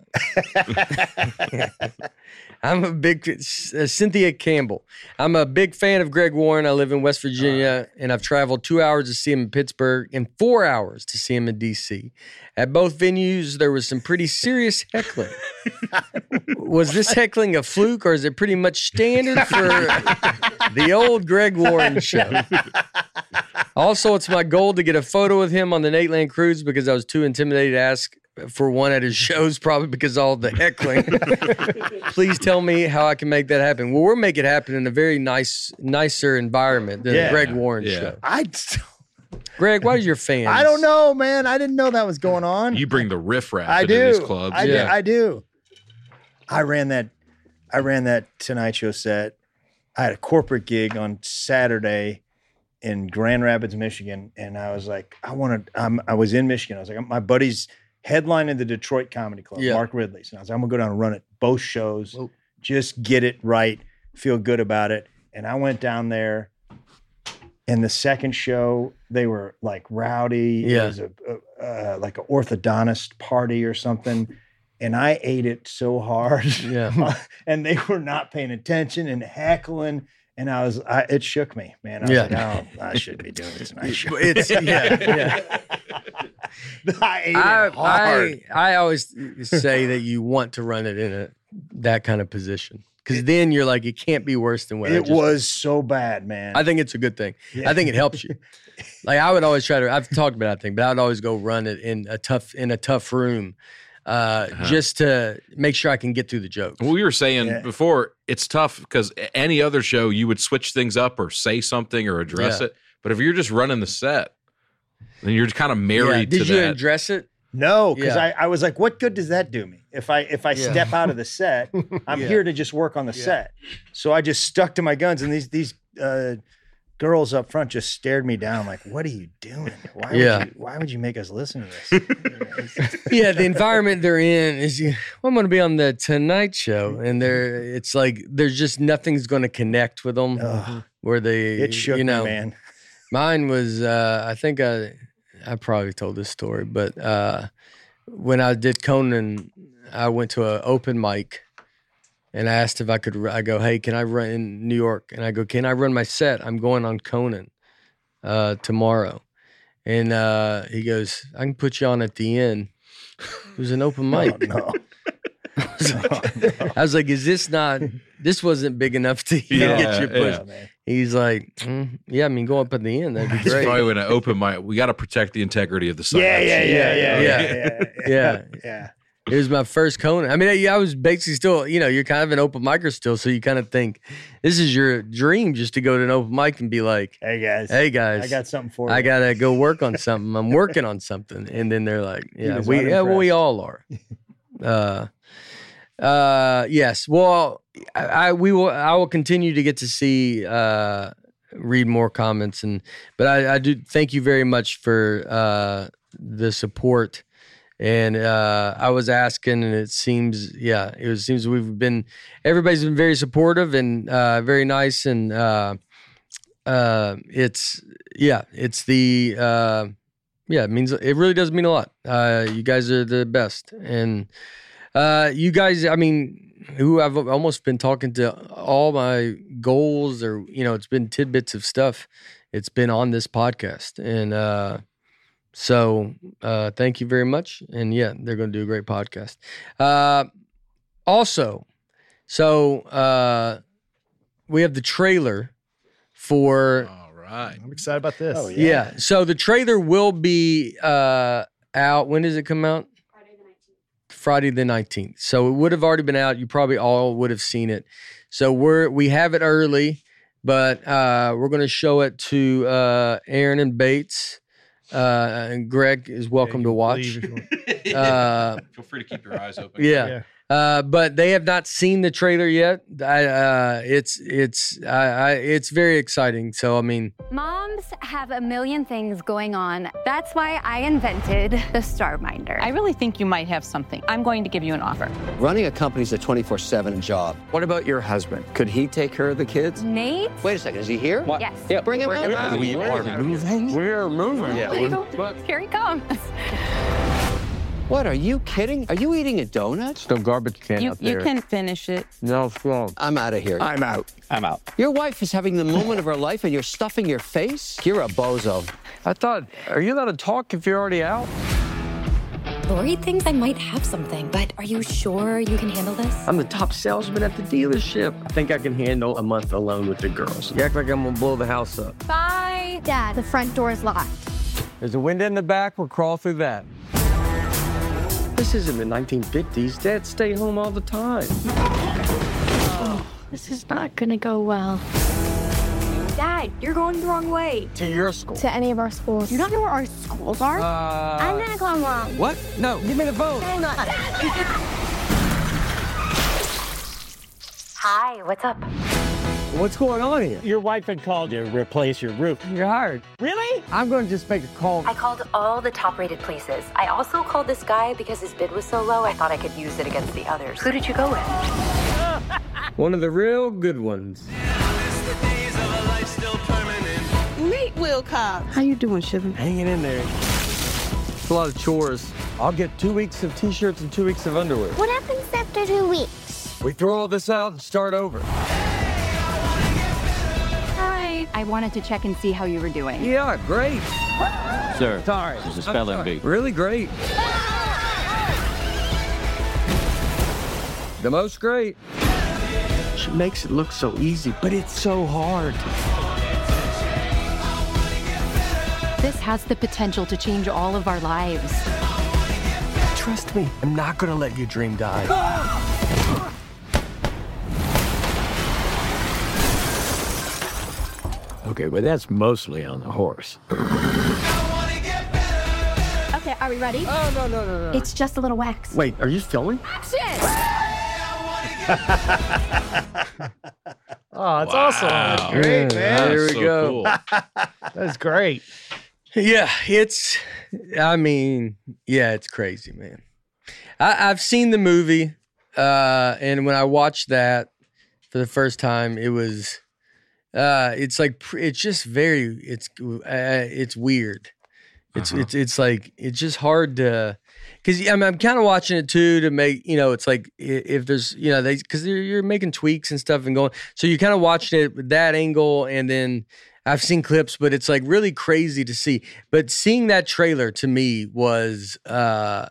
I'm a big uh, Cynthia Campbell. I'm a big fan of Greg Warren. I live in West Virginia, and I've traveled two hours to see him in Pittsburgh and four hours to see him in D C. At both venues, there was some pretty serious heckling. Was this heckling a fluke, or is it pretty much standard for the old Greg Warren show? Also, it's my goal to get a photo with him on the Nateland cruise because I was too intimidated to ask for one at his shows, probably because of all the heckling. Please tell me how I can make that happen. Well, we'll make it happen in a very nice, nicer environment than Yeah. the Greg Warren Yeah. show. I, Greg, why is your fans? I don't know, man. I didn't know that was going on. You bring the riffraff I into do. these clubs. I, Yeah. do. I do. I ran that. I ran that Tonight Show set. I had a corporate gig on Saturday in Grand Rapids, Michigan, and I was like, I want to. Um, I was in Michigan. I was like, my buddy's headlining the Detroit Comedy Club, Yeah. Mark Ridley's, and I was like, I'm gonna go down and run it both shows, Whoa. just get it right, feel good about it. And I went down there. And the second show, they were like rowdy. Yeah. It was a, a uh, like an orthodontist party or something. And I ate it so hard. Yeah. And they were not paying attention and heckling. And I was, I, it shook me, man. I was Yeah. like, oh, I shouldn't be doing this night show. It's yeah, yeah. I ate I, it hard. I I always say that you want to run it in a that kind of position because then you're like, it can't be worse than what I It just was so bad, man. I think it's a good thing. Yeah. I think it helps you. Like I would always try to. I've talked about that thing, but I would always go run it in a tough in a tough room, uh, Uh-huh. just to make sure I can get through the jokes. Well, we were saying Yeah. before, it's tough because any other show you would switch things up or say something or address Yeah. it. But if you're just running the set, then you're kind of Yeah. married Did to you that. address it? No, because Yeah. I, I was like, what good does that do me? If I if I Yeah. step out of the set, I'm Yeah. here to just work on the Yeah. set. So I just stuck to my guns, and these these uh, girls up front just stared me down, like, "What are you doing? Why Yeah. would you Why would you make us listen to this?" Yeah, the environment they're in is. Well, I'm going to be on the Tonight Show, and they're. It's like there's just nothing's going to connect with them. Ugh, Where they, it shook you know, me, man. Mine was, uh, I think I, I probably told this story, but uh, when I did Conan, I went to an open mic and I asked if I could, I go, hey, can I run in New York? And I go, can I run my set? I'm going on Conan uh, tomorrow. And uh, he goes, I can put you on at the end. It was an open mic. Oh, no. I, was like, I was like, is this not, this wasn't big enough to even Yeah, get you pushed. Oh, man. He's like, mm, yeah, I mean, go up at the end. That'd be It's great. probably when I open my, we got to protect the integrity of the site. Yeah, yeah, yeah, yeah, Yeah. yeah, yeah, Yeah. yeah. It was my first Conan. I mean, I was basically still, you know, you're kind of an open micer still. So you kind of think this is your dream just to go to an open mic and be like, Hey guys, hey guys, I got something for you. I got to go work on something. I'm working on something. And then they're like, yeah, was we, yeah, well, we unimpressed. all are. Uh, uh, yes. Well, I, I, we will, I will continue to get to see, uh, read more comments and, but I, I do thank you very much for, uh, the support. And uh, I was asking, and it seems, yeah, it was, seems we've been, everybody's been very supportive and uh, very nice, and uh, uh, it's, yeah, it's the, uh, yeah, it means it really does mean a lot. Uh, you guys are the best, and uh, you guys, I mean, who I've almost been talking to, all my goals, or you know, it's been tidbits of stuff. It's been on this podcast, and. Uh, So uh, thank you very much. And yeah, they're going to do a great podcast. Uh, also, so uh, we have the trailer for, All right. I'm excited about this. Oh, yeah. yeah. So the trailer will be uh, out. When does it come out? Friday the nineteenth. Friday the nineteenth. So it would have already been out. You probably all would have seen it. So we're, we have it early, but uh, we're going to show it to uh, Aaron and Bates. Uh, and Greg is welcome Yeah, to you watch. leave if you want. Uh, Feel free to keep your eyes open. yeah. Yeah. Uh, but they have not seen the trailer yet. I, uh, it's it's I, I, it's very exciting. So I mean, Moms have a million things going on. That's why I invented the Star Minder. I really think you might have something. I'm going to give you an offer. Running a company is a twenty-four seven job. What about your husband? Could he take care of the kids? Nate? Wait a second, is he here? Yes. Yeah, bring him in. We are moving. We're moving. Yeah. Here he comes. What, are you kidding? Are you eating a donut? The garbage can You, up you there. can finish it. No, it's wrong. I'm out of here. I'm out. I'm out. Your wife is having the moment of her life and you're stuffing your face? You're a bozo. I thought, are you allowed to talk if you're already out? Lori thinks I might have something, but are you sure you can handle this? I'm the top salesman at the dealership. I think I can handle a month alone with the girls. You act like I'm gonna blow the house up. Bye. Dad, the front door is locked. There's a window in the back. We'll crawl through that. This isn't the nineteen fifties. Dad stay home all the time. This is not gonna go well. Dad, you're going the wrong way. To your school. To any of our schools. You don't know where our schools are? Uh, I'm gonna call Mom. What? No, give me the phone. Hi, what's up? What's going on here? Your wife had called you to replace your roof. You're hired. Really? I'm going to just make a call. I called all the top-rated places. I also called this guy because his bid was so low, I thought I could use it against the others. Who did you go with? One of the real good ones. Nate Wilcox. How you doing, Shivan? Hanging in there. It's a lot of chores. I'll get two weeks of t-shirts and two weeks of underwear. What happens after two weeks? We throw all this out and start over. Hi. I wanted to check and see how you were doing. Yeah, great. Sir, Sorry. there's a spelling bee. Really great. The most great. She makes it look so easy, but it's so hard. This has the potential to change all of our lives. Trust me, I'm not gonna let your dream die. Okay, but that's mostly on the horse. Okay, are we ready? Oh, no, no, no, no. It's just a little wax. Wait, are you filming? Action! Oh, it's Wow. awesome. That's great, man. There we So go. cool. That's great. Yeah, it's. I mean, yeah, it's crazy, man. I, I've seen the movie, uh, and when I watched that for the first time, it was. Uh, it's like pr- it's just very. It's uh, it's weird. It's Uh-huh. it's it's like it's just hard to. Because I'm, I'm kind of watching it too to make, you know, it's like i- if there's, you know, they, because you're making tweaks and stuff and going, so you're kind of watching it with that angle. And then I've seen clips, but it's like really crazy to see. But seeing that trailer to me was, uh,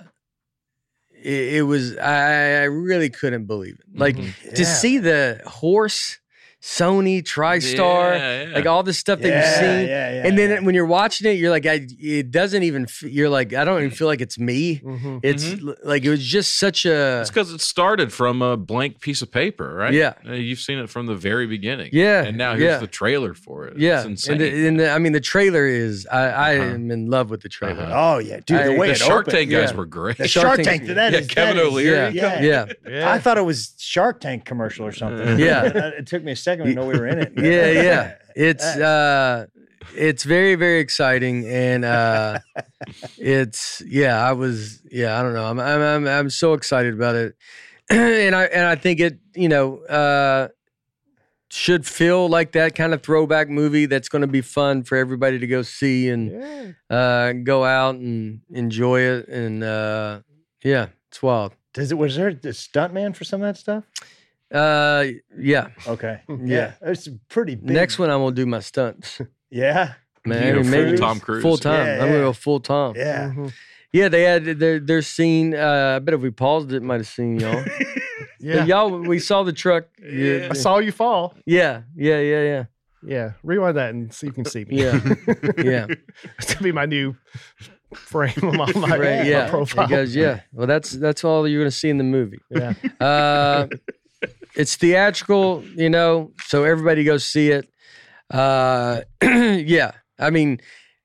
it, it was, I, I really couldn't believe it. Like Mhm. to Yeah. see the horse, Sony, TriStar, Yeah, yeah. like all the stuff that Yeah, you've seen. yeah, yeah, and then yeah. when you're watching it, you're like, I, it doesn't even, f- you're like, I don't even feel like it's me. Mhm. It's l- like, it was just such a, It's because it started from a blank piece of paper, right? Yeah. Uh, You've seen it from the very beginning. Yeah, And now here's yeah. the trailer for it. yeah. It's insane. And, the, and the, I mean, the trailer is, I, I Uh-huh. am in love with the trailer. Uh-huh. Oh yeah, dude. The I- way the it Shark opened. Tank guys yeah. were great. The Shark Shark Tank- Tank. That yeah, is Kevin that is- O'Leary. Yeah, Yeah. yeah. I thought it was Shark Tank commercial or something. Yeah. It took me a second to know we were in it. Yeah, yeah. It's uh it's very, very exciting. And uh it's yeah, I was yeah, I don't know. I'm I'm I'm, I'm so excited about it. and I and I think it, you know, uh should feel like that kind of throwback movie that's gonna be fun for everybody to go see and Yeah. uh go out and enjoy it. And uh yeah, it's wild. Does it? Was there a stuntman for some of that stuff? Uh yeah. Okay. Yeah. Yeah. It's pretty big. Next one I'm gonna do my stunts. Yeah. Man, You go maybe full Tom Cruise. Full time. Yeah, I'm gonna yeah. go full time. Yeah. Mhm. Yeah, they had their their scene. Uh, I bet if we paused it, might have seen y'all. Yeah. But y'all, we saw the truck. Yeah, I saw you fall. yeah, yeah, yeah, yeah. Yeah. Rewind that and see if you can see me. Yeah. Yeah. It's gonna be my new frame on my, my, Right, my yeah. profile. It goes, yeah. Well, that's that's all you're gonna see in the movie. Yeah. Uh, it's theatrical, you know, so everybody go see it. Uh, yeah, I mean,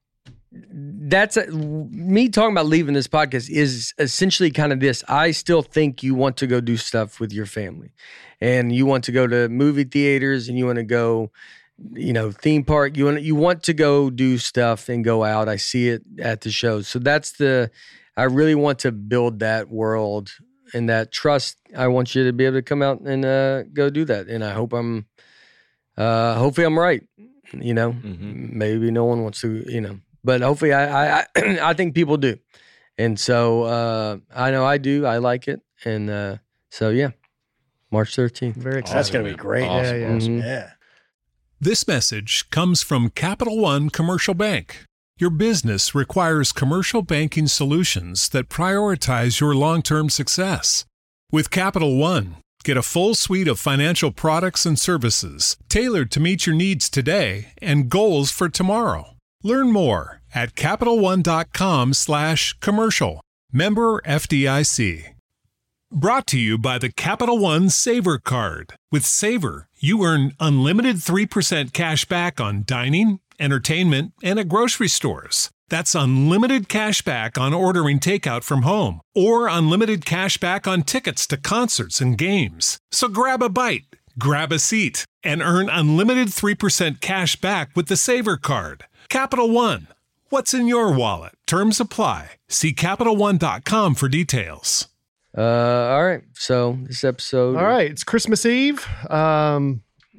that's a, me talking about leaving this podcast is essentially kind of this. I still think you want to go do stuff with your family, and you want to go to movie theaters, and you want to go, you know, theme park. You want you want to go do stuff and go out. I see it at the shows, so that's the. I really want to build that world and that trust. I want you to be able to come out and uh, go do that, and I hope I'm. Uh, hopefully, I'm right. You know, Mhm. maybe no one wants to. You know, but hopefully, I I I, I think people do, and so uh, I know I do. I like it, and uh, so yeah, March thirteenth. Very excited. That's gonna be great. Awesome. Yeah, yeah. Mhm. Yeah. This message comes from Capital One Commercial Bank. Your business requires commercial banking solutions that prioritize your long-term success. With Capital One, get a full suite of financial products and services tailored to meet your needs today and goals for tomorrow. Learn more at CapitalOne.com slash commercial. Member F D I C. Brought to you by the Capital One Saver Card. With Saver, you earn unlimited three percent cash back on dining, entertainment, and at grocery stores. That's unlimited cash back on ordering takeout from home, or unlimited cash back on tickets to concerts and games. So grab a bite, grab a seat, and earn unlimited three percent cash back with the Saver Card. Capital One. What's in your wallet? Terms apply. See Capital One dot com for details. Uh, all right. So this episode. All right. It's Christmas Eve. Um,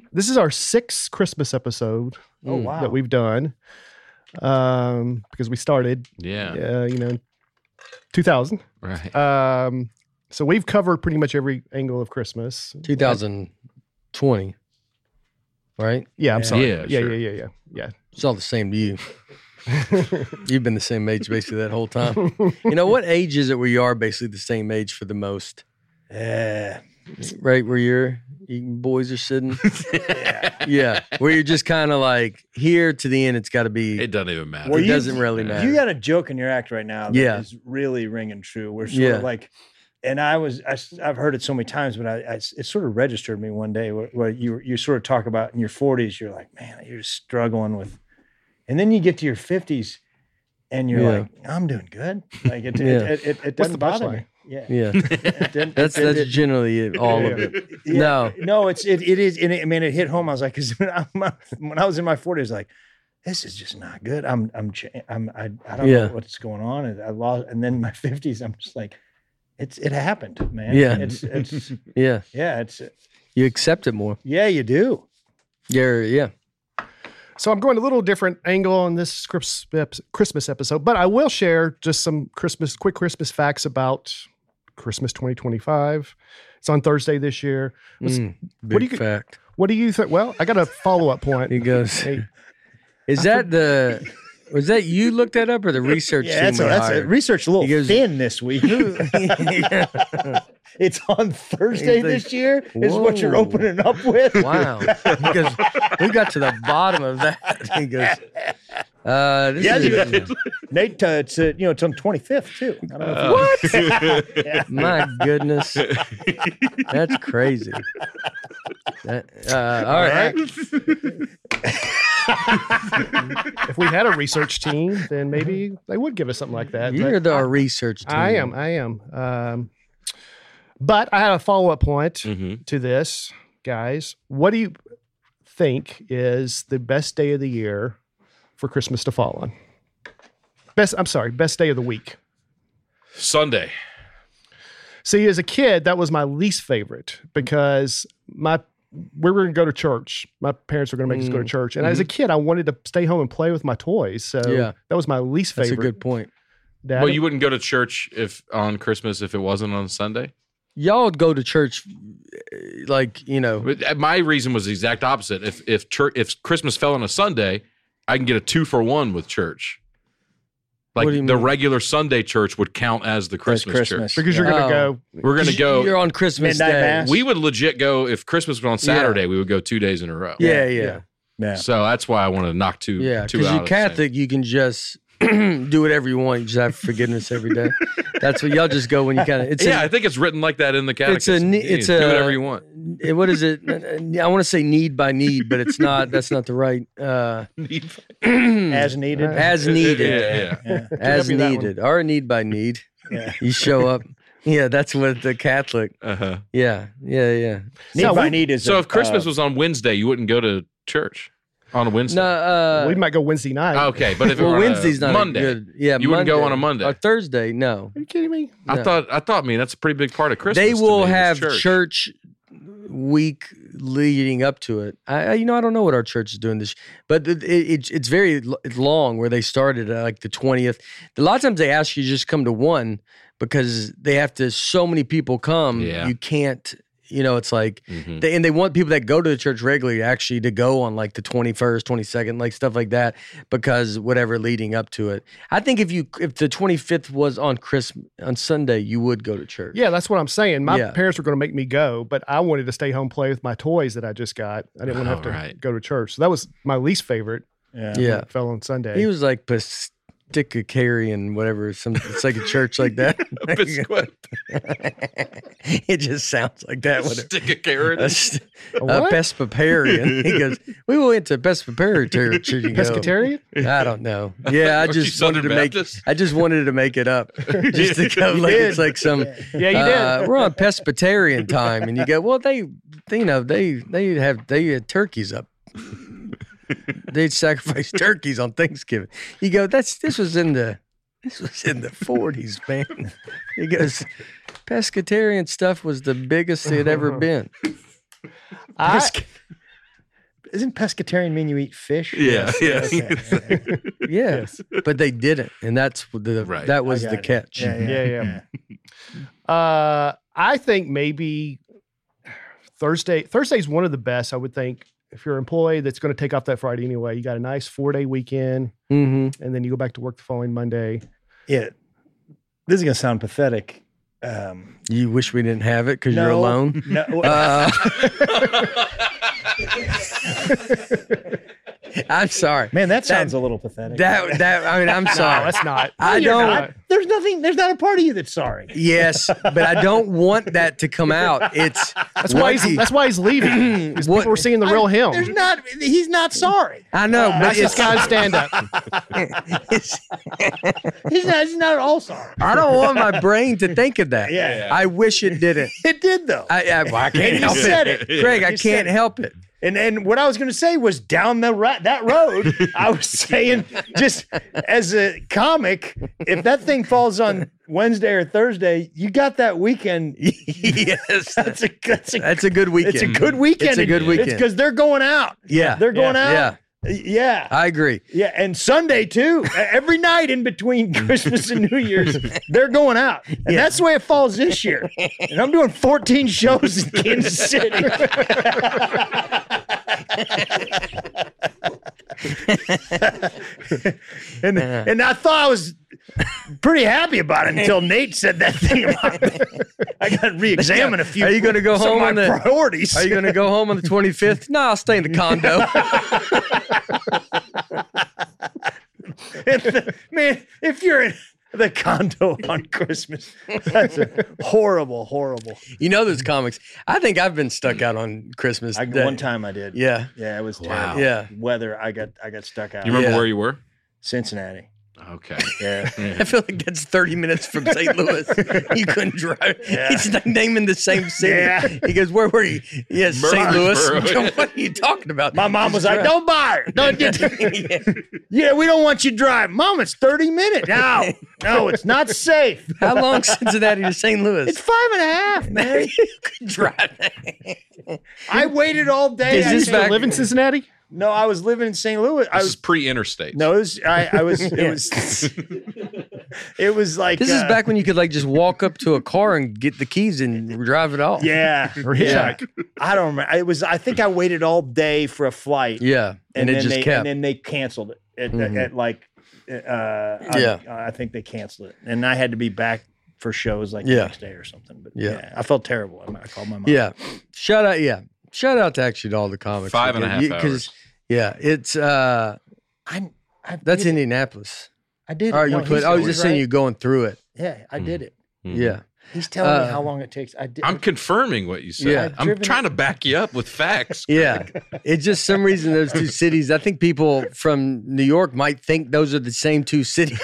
this is our sixth Christmas episode Oh, wow. that we've done. Um, because we started, Yeah. uh, you know, two thousand. Right. Um, so we've covered pretty much every angle of Christmas. two thousand twenty, right? Yeah, I'm Yeah. sorry. Yeah, Yeah, sure. yeah, yeah, yeah, yeah. It's all the same to you. You've been the same age basically that whole time. You know, what age is it where you are basically the same age for the most? Yeah. Right where you're, you boys are sitting? Yeah. Where you're just kind of like, here to the end, it's got to be, It doesn't even matter. it Well, you- doesn't really matter. You got a joke in your act right now that Yeah. is really ringing true. We're sort Yeah. of like, and I was, I, have heard it so many times, but I, I, it sort of registered me one day where, where you you sort of talk about in your forties, you're like, man, you're just struggling with, and then you get to your fifties, and you're Yeah. like, I'm doing good. Like it, Yeah. it, it, it, it What's doesn't the bother punchline? me. Yeah. Yeah. It didn't- That's it- that's it- generally it, all of it. Yeah. No. no, it's it, it is. And it, I mean, it hit home. I was like, because when, I- when I was in my forties, like, this is just not good. I'm, I'm, ch- I'm, I, I don't Yeah. know what's going on. And I lost. And then my fifties, I'm just like, it's, it happened, man. Yeah. It's, it's, Yeah. yeah, it's, You accept it more. yeah, you do. Yeah. Yeah. So I'm going a little different angle on this Chris- Christmas episode, but I will share just some Christmas, quick Christmas facts about Christmas twenty twenty-five. It's on Thursday this year. What's- Mm, what do big you fact. What do you think? Well, I got a follow up point. He goes, Hey, is that the, was that you looked that up or the research Yeah, team that's, a, we that's a, hired? research a little He goes- thin this week. It's on Thursday He's like, this year. Is what you're whoa. opening up with. Wow. He goes, we got to the bottom of that. He goes, uh, this Yeah, is, you- Nate, uh, it's uh, you know it's on twenty-fifth too. I don't know Uh, if you- Yeah. my goodness. That's crazy. That, uh, all right. if we had a research team, then maybe they would give us something like that. You're but the I, research team. I am. I am. Um, but I had a follow up point Mhm. to this, guys. What do you think is the best day of the year for Christmas to fall on? Best. I'm sorry. Best day of the week. Sunday. See, as a kid, that was my least favorite because my we were going to go to church. My parents were going to make us go to Mm. church, and as a kid, I wanted to stay home and play with my toys. So Yeah. that was my least That's a favorite. good point. Dad, Well, you wouldn't go to church if on Christmas if it wasn't on Sunday. Y'all would go to church, uh, like, you know, But uh, my reason was the exact opposite. If if church if Christmas fell on a Sunday, I can get a two for one with church. Like What do you the mean? regular Sunday church would count as the Christmas, Christmas. church. because you're going to Oh. go. We're gonna go. you're on Christmas Midnight Day. Mass. We would legit go if Christmas was on Saturday. We would go two days in a row. Yeah, yeah. Yeah. So that's why I wanted to knock two. Yeah, two because out you're at the same- Catholic, you can just do whatever you want. You just have forgiveness every day. That's what y'all just go when you kind of. It's Yeah, a, I think it's written like that in the it's a catechism. ne- Yeah, it's do a whatever you want. eh, What is it? I want to say need by need, but it's not. That's not the right. Uh, As needed. as needed, Yeah, yeah. Yeah. as Copy that one. needed, or need by need. Yeah. You show up. Yeah, that's what the Catholic. Uh-huh. Yeah, yeah, yeah. Need So by we- need is So a, if Christmas uh, was on Wednesday, you wouldn't go to church on a Wednesday. No, uh, we might go Wednesday night. Okay, but if it well, were on a Wednesday's not a Monday, good. Yeah, you wouldn't go on a Monday. or Thursday. No, Are you kidding me? I no. thought I thought, man, that's a pretty big part of Christmas. they to will me, is have church. church. week leading up to it. I, I you know I don't know what our church is doing this, but it, it, it's very l- it's long where they started at like the twentieth. A lot of times they ask you to just come to one because they have to. So many people come, Yeah. you can't. You know, it's like, Mhm. they, and they want people that go to the church regularly actually to go on like the twenty-first, twenty-second, like stuff like that, because whatever leading up to it. I think if you if the twenty-fifth was on Christmas on Sunday, you would go to church. Yeah, that's what I'm saying. My Yeah. parents were going to make me go, but I wanted to stay home, play with my toys that I just got. I didn't want to have to Alright. go to church. So that was my least favorite. Yeah. Yeah. It fell on Sunday. He was like Piscicarian, whatever. Some it's like a church like that. Biscuit. It just sounds like that. Whatever. Stick a carrot. A, in. st- A a what? Pescatarian. He goes, we went to Pescatarian church. You go, Pescatarian? I don't know. Yeah, I Aren't you just wanted Southern to make. Baptist? I just wanted to make it up, just to go You like did. it's like some. Yeah, you uh, did. We're on Pescatarian time, and you go, well, they, they, you know, they they have they had turkeys up. They'd sacrifice turkeys on Thanksgiving. You go, that's this was in the this was in the forties, man. He goes, pescatarian stuff was the biggest it had ever been. I, Pesca- Isn't pescatarian mean you eat fish? Yeah, yeah. Okay. Yes, but they didn't, and that's the Right. that was I the got it. catch. Yeah, yeah, Yeah, yeah. Uh, I think maybe Thursday. Thursday's one of the best. I would think if you're an employee that's going to take off that Friday anyway, you got a nice four day weekend, Mm-hmm. and then you go back to work the following Monday. Yeah. This is gonna sound pathetic. Um, You wish we didn't have it because you're no, alone. No. Uh, I'm sorry. Man, that sounds a little pathetic. That that I mean, I'm sorry. No, that's not. I No, you're don't. not. There's nothing. There's not a part of you that's sorry. Yes, but I don't want that to come out. It's That's why he's. what he- That's why he's leaving. Because What- people are seeing the real him. There's not. He's not sorry. I know, but That's it's this guy's stand up. it's- He's not. He's not at all sorry. I don't want my brain to think of that. Yeah. I wish it didn't. It did though. I, I, well, I can't And you help said it. it. Greg, I You said can't it. help it. And and what I was going to say was down the ra- that road. I was saying just as a comic, if that thing falls on Wednesday or Thursday, you got that weekend. Yes, That's a that's a, that's a good weekend. it's a good weekend. It's a good weekend. It's because they're going out. Yeah, They're going yeah, out. yeah. Yeah. I agree. Yeah, and Sunday too. Every night in between Christmas and New Year's, they're going out, and Yeah. that's the way it falls this year. And I'm doing fourteen shows in Kansas City. and and I thought I was pretty happy about it until Nate said that thing about me. I got to re-examine a few. Are you going to go some home of my on the priorities? Are you going to go home on the twenty-fifth? No, I'll stay in the condo. And the- man, if you're in the condo on Christmas, that's a horrible, horrible. You know those comics. I think I've been stuck out on Christmas I, Day. one time I did. Yeah. Yeah, it was Wow. terrible. Yeah. Weather, I got I got stuck out. You remember Yeah. where you were? Cincinnati. Okay. Yeah. I feel like that's thirty minutes from Saint Louis. You couldn't drive. Yeah. He's not naming the same city. Yeah. He goes, where were you? Yes, Saint Louis. Murfreesboro. What are you talking about? My mom was like, "Don't buy her. Don't get yeah. Yeah, we don't want you to drive. Mom, it's thirty minutes. No, no, it's not safe. How long Cincinnati to Saint Louis? It's five and a half, man. you could drive. I waited all day. Is I this still back- Live in Cincinnati? No, I was living in Saint Louis. I This was is pre-interstate. no, it was I, I was it was it was like This is uh, back when you could like just walk up to a car and get the keys and drive it off. Yeah, Or yeah. hitchhike? I don't remember. It was. I think I waited all day for a flight. Yeah. And, and, it then just they kept. and then they canceled it at, Mhm. at like uh Yeah. I, I think they canceled it, and I had to be back for shows like Yeah. the next day or something. But Yeah. yeah, I felt terrible. I called my mom. Yeah. Shout out. Yeah. Shout out to actually to all the comics. Five and a half You- 'cause, hours. Yeah. It's, uh, I'm. I that's did it. Indianapolis. I did. Or it. you No, put, he's- I was he's just saying right. you going through it. Yeah, I did it. Yeah. He's telling Uh, me how long it takes. I did. I'm confirming what you said. Yeah. I'm Driven- trying to back you up with facts. Yeah. It's just some reason those two cities, I think people from New York might think those are the same two cities.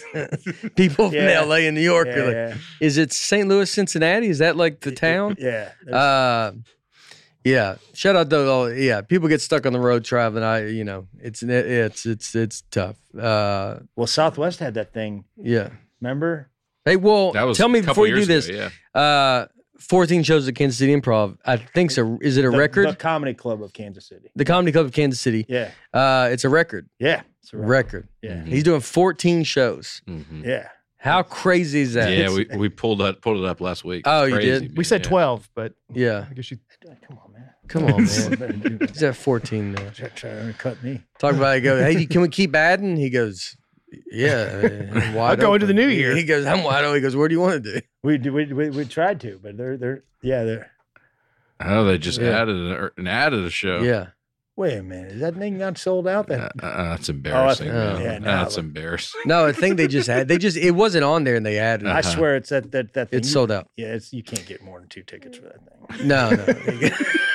People from Yeah. L A and New York Yeah, are like, yeah. is it Saint Louis, Cincinnati? Is that like the town? Yeah. Uh, yeah. Shout out to all. Yeah, people get stuck on the road traveling. I, you know, it's it's it's it's tough. Uh, well, Southwest had that thing. yeah. Remember? Hey, well, That was tell me a couple before you do years this. ago, yeah. Uh, fourteen shows at Kansas City Improv. I think so. Is it a The- record? The The, Comedy Club of Kansas City. Comedy Club of Kansas City. Yeah. Uh, it's a record. Yeah. It's a record. Record. Yeah. He's doing fourteen shows. Mhm. Yeah. How crazy is that? Yeah, we, we pulled that pulled it up last week. Oh, It's you crazy, did? man. We said Yeah. twelve, but Yeah. I guess you. Come on, man. Come on, Better man. do that. He's at fourteen now. Try, try to cut me. Talk about it. Go, hey, can we keep adding? He goes, yeah. I'm wide I'll go into open. the new year. He goes, I'm wide open. He goes, where do you want to do? We we we, we tried to, but they're they're yeah they're. Oh, they just Yeah. added a, and added a show. Yeah. Wait a minute, is that thing not sold out? Uh, That uh, that's embarrassing. Oh, man. yeah, no, that's but- embarrassing. No, I think they just had, they just, it wasn't on there and they added I it. Uh-huh. swear it's that that that thing. It's You- sold out. Yeah, it's you can't get more than two tickets for that thing. No, no.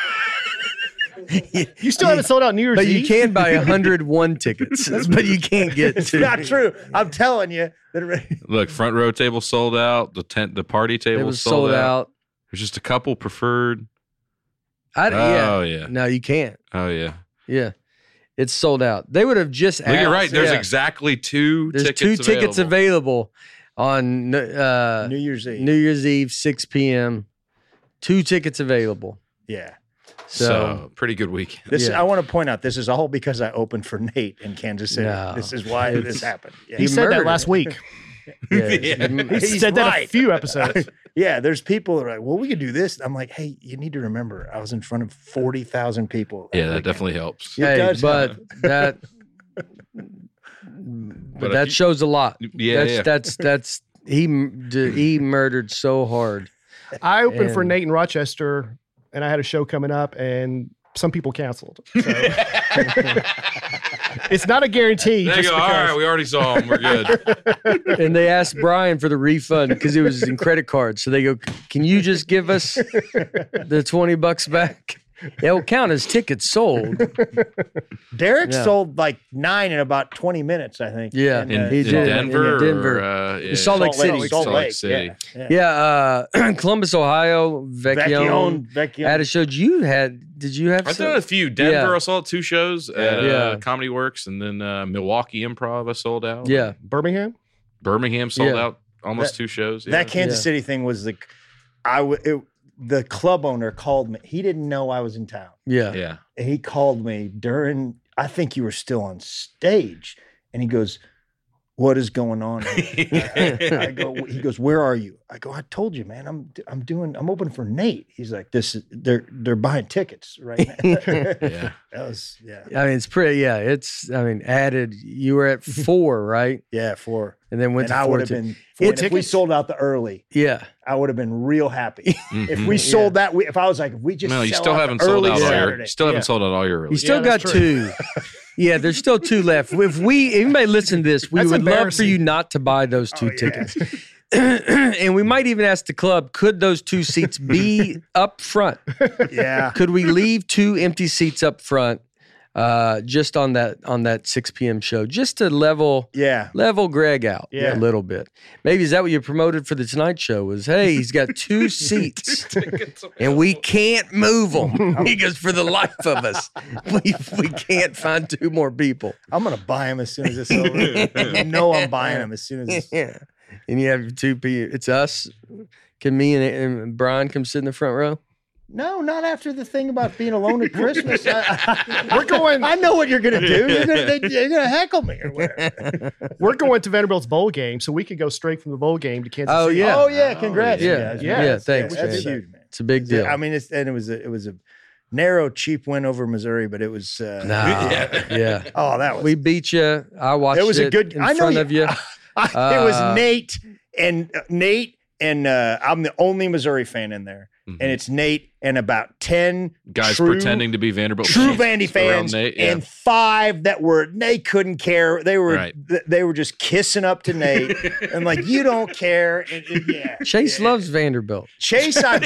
You still haven't sold out New Year's But Eve. you can buy one hundred one tickets, but you can't get It's two. not true. I'm telling you that. It, Look, front row table sold out. The tent, the party It table was sold, sold out. out. There's just a couple preferred. I, yeah. Oh yeah. No, you can't. Oh yeah. Yeah. It's sold out. They would have just Look, asked. you're right. There's yeah. exactly two. There's tickets two tickets available. available on uh, New Year's Eve. New Year's Eve, six p.m. Two tickets available. yeah. So, So, pretty good weekend. This Yeah. I want to point out. This is all because I opened for Nate in Kansas City. No. This is why this happened. Yeah. He said that murdered last it. week. yeah, He He's said that a right. few episodes. Yeah, there's people that are like, well, we could do this. I'm like, hey, you need to remember, I was in front of forty thousand people. Yeah, that definitely helps. It hey, does but help. that, but But that if- shows a lot. Yeah, that's, yeah. that's that's he m- d- he murdered so hard. I opened for And- Nate in Rochester, and I had a show coming up, and some people canceled. So. It's not a guarantee. There you just go. All because. right, we already saw him. We're good. And they asked Brian for the refund because it was in credit cards. So they go, "Can you just give us the twenty bucks back? It'll count as tickets sold." Derek Yeah. sold like nine in about twenty minutes, I think. Yeah, And, In, uh, he in did. Denver, In Denver. Or, uh, yeah. Salt Lake City. Salt Salt Lake, Lake City. Yeah, yeah. Yeah, uh, Columbus, Ohio, Vecchione. Vecchione, Vecchione. Had a show. You had? Did you have? I've some? done a few. Denver, Yeah. I saw two shows at Yeah. uh, Comedy Works, and then uh, Milwaukee Improv I sold out. Yeah, Birmingham? Birmingham sold Yeah. out almost That- two shows. Yeah. That Kansas Yeah. City thing was the, I w- it, the club owner called me. He didn't know I was in town. yeah, yeah. And he called me during, I think you were still on stage. And he goes, what is going on? I, I go, he goes, where are you? I go, I told you, man, I'm, I'm doing, I'm open for Nate. He's like, this is, they're, they're buying tickets right now. Yeah. That was, yeah. I mean, it's pretty. Yeah, it's. I mean, added. You were at four, right? Yeah, four. And then went And to I four. would have to- been, It's- if we sold out the early, Yeah, I would have been real happy. If Mhm. we sold that, we, if I was like, if we just No, you sell still out haven't the sold early out all your. Saturday. You still haven't Yeah. sold out all your early. you still that's got true. two. Yeah, there's still two left. If we, anybody listen to this, we That's would love for embarrassing. you not to buy those two Oh, yeah. tickets. And we might even ask the club, could those two seats be up front? Yeah. Could we leave two empty seats up front uh, just on that on that six p.m. show, just to level Yeah. level Greg out Yeah. a little bit? Maybe is that what you promoted for the Tonight Show? Was hey, he's got two seats and we can't move them. He goes, for the life of us, we we can't find two more people. I'm gonna buy him as soon as it's over. You know I'm buying him as soon as it's Yeah, and you have two people. It's us. Can me and, and Brian come sit in the front row? No, not after the thing about being alone at Christmas. I, I, We're going. I know what you're gonna do. You're gonna, they, you're gonna heckle me or whatever. We're going to Vanderbilt's bowl game, so we could go straight from the bowl game to Kansas Oh, City. yeah. Oh yeah, congrats. Yeah, guys. yeah, thanks, That's man. huge, man. It's a big deal. I mean, it's and it was a it was a narrow, cheap win over Missouri, but it was. Uh, Nah, yeah. Oh, that was. We beat you. I watched it was a good. in I know front you, of you. I, it was Uh, Nate and uh, Nate and uh, I'm the only Missouri fan in there, Mhm. and it's Nate and about ten Guys true, pretending to be Vanderbilt true fans Vandy around fans, Nate, yeah. and five that were they couldn't care. They were Right. th- they were just kissing up to Nate and like you don't care. And, and yeah, Chase yeah. loves Vanderbilt. Chase. I,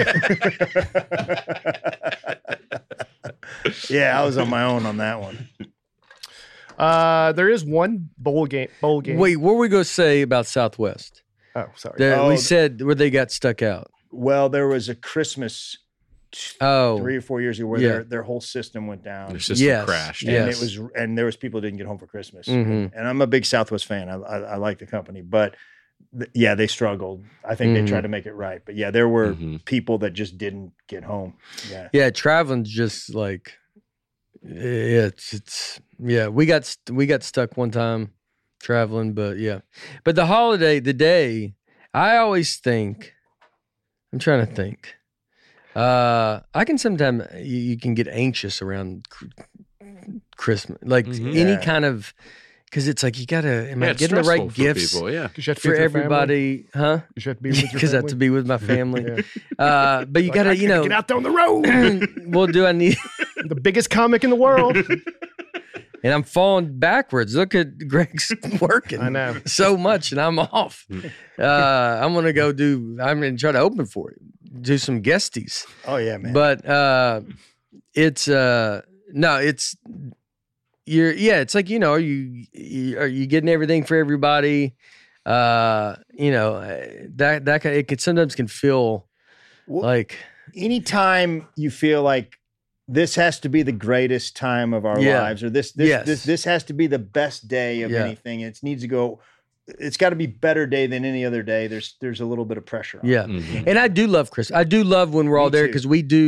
yeah, I was on my own on that one. Uh, there is one bowl game. Bowl game. Wait, what were we going to say about Southwest? Oh, sorry. That Oh, we said where they got stuck out. Well, there was a Christmas Oh, three or four years ago where yeah. their their whole system went down. Their system Yes, crashed. and yes. it was and there was people who didn't get home for Christmas. Mhm. And I'm a big Southwest fan. I I, I like the company, but th- yeah, they struggled. I think Mhm. they tried to make it right, but yeah, there were Mhm. people that just didn't get home. Yeah, yeah. Traveling's just like yeah, it's it's yeah. We got st- we got stuck one time traveling, but yeah. But the holiday, the day, I always think. I'm trying to think. Uh, I can sometimes you, you can get anxious around cr- Christmas, like Mhm. any Yeah. kind of, because it's like you gotta. Am Yeah, I it's getting the right stressful for gifts people, yeah. 'Cause you have to be for with your family. everybody? Huh? You should have to be with your Because I have to family. be with my family. Yeah. uh, but you Like, gotta, I you gotta know, get out there on the road. well, do I need? The biggest comic in the world. And I'm falling backwards. Look at Greg's working. I know. so much, and I'm off. Uh, I'm gonna go do. I'm gonna try to open for you. Do some guesties. oh yeah, man. But uh, it's uh, no, it's you're yeah. It's like you know, are you, you are you getting everything for everybody? Uh, you know that that kind it can sometimes can feel Well, like anytime you feel like this has to be the greatest time of our Yeah. lives, or this this, Yes. this this has to be the best day of Yeah. anything. It needs to go. It's got to be better day than any other day. There's there's a little bit of pressure on it. yeah. Mhm. And I do love Christmas. I do love when we're all Me there too. because we do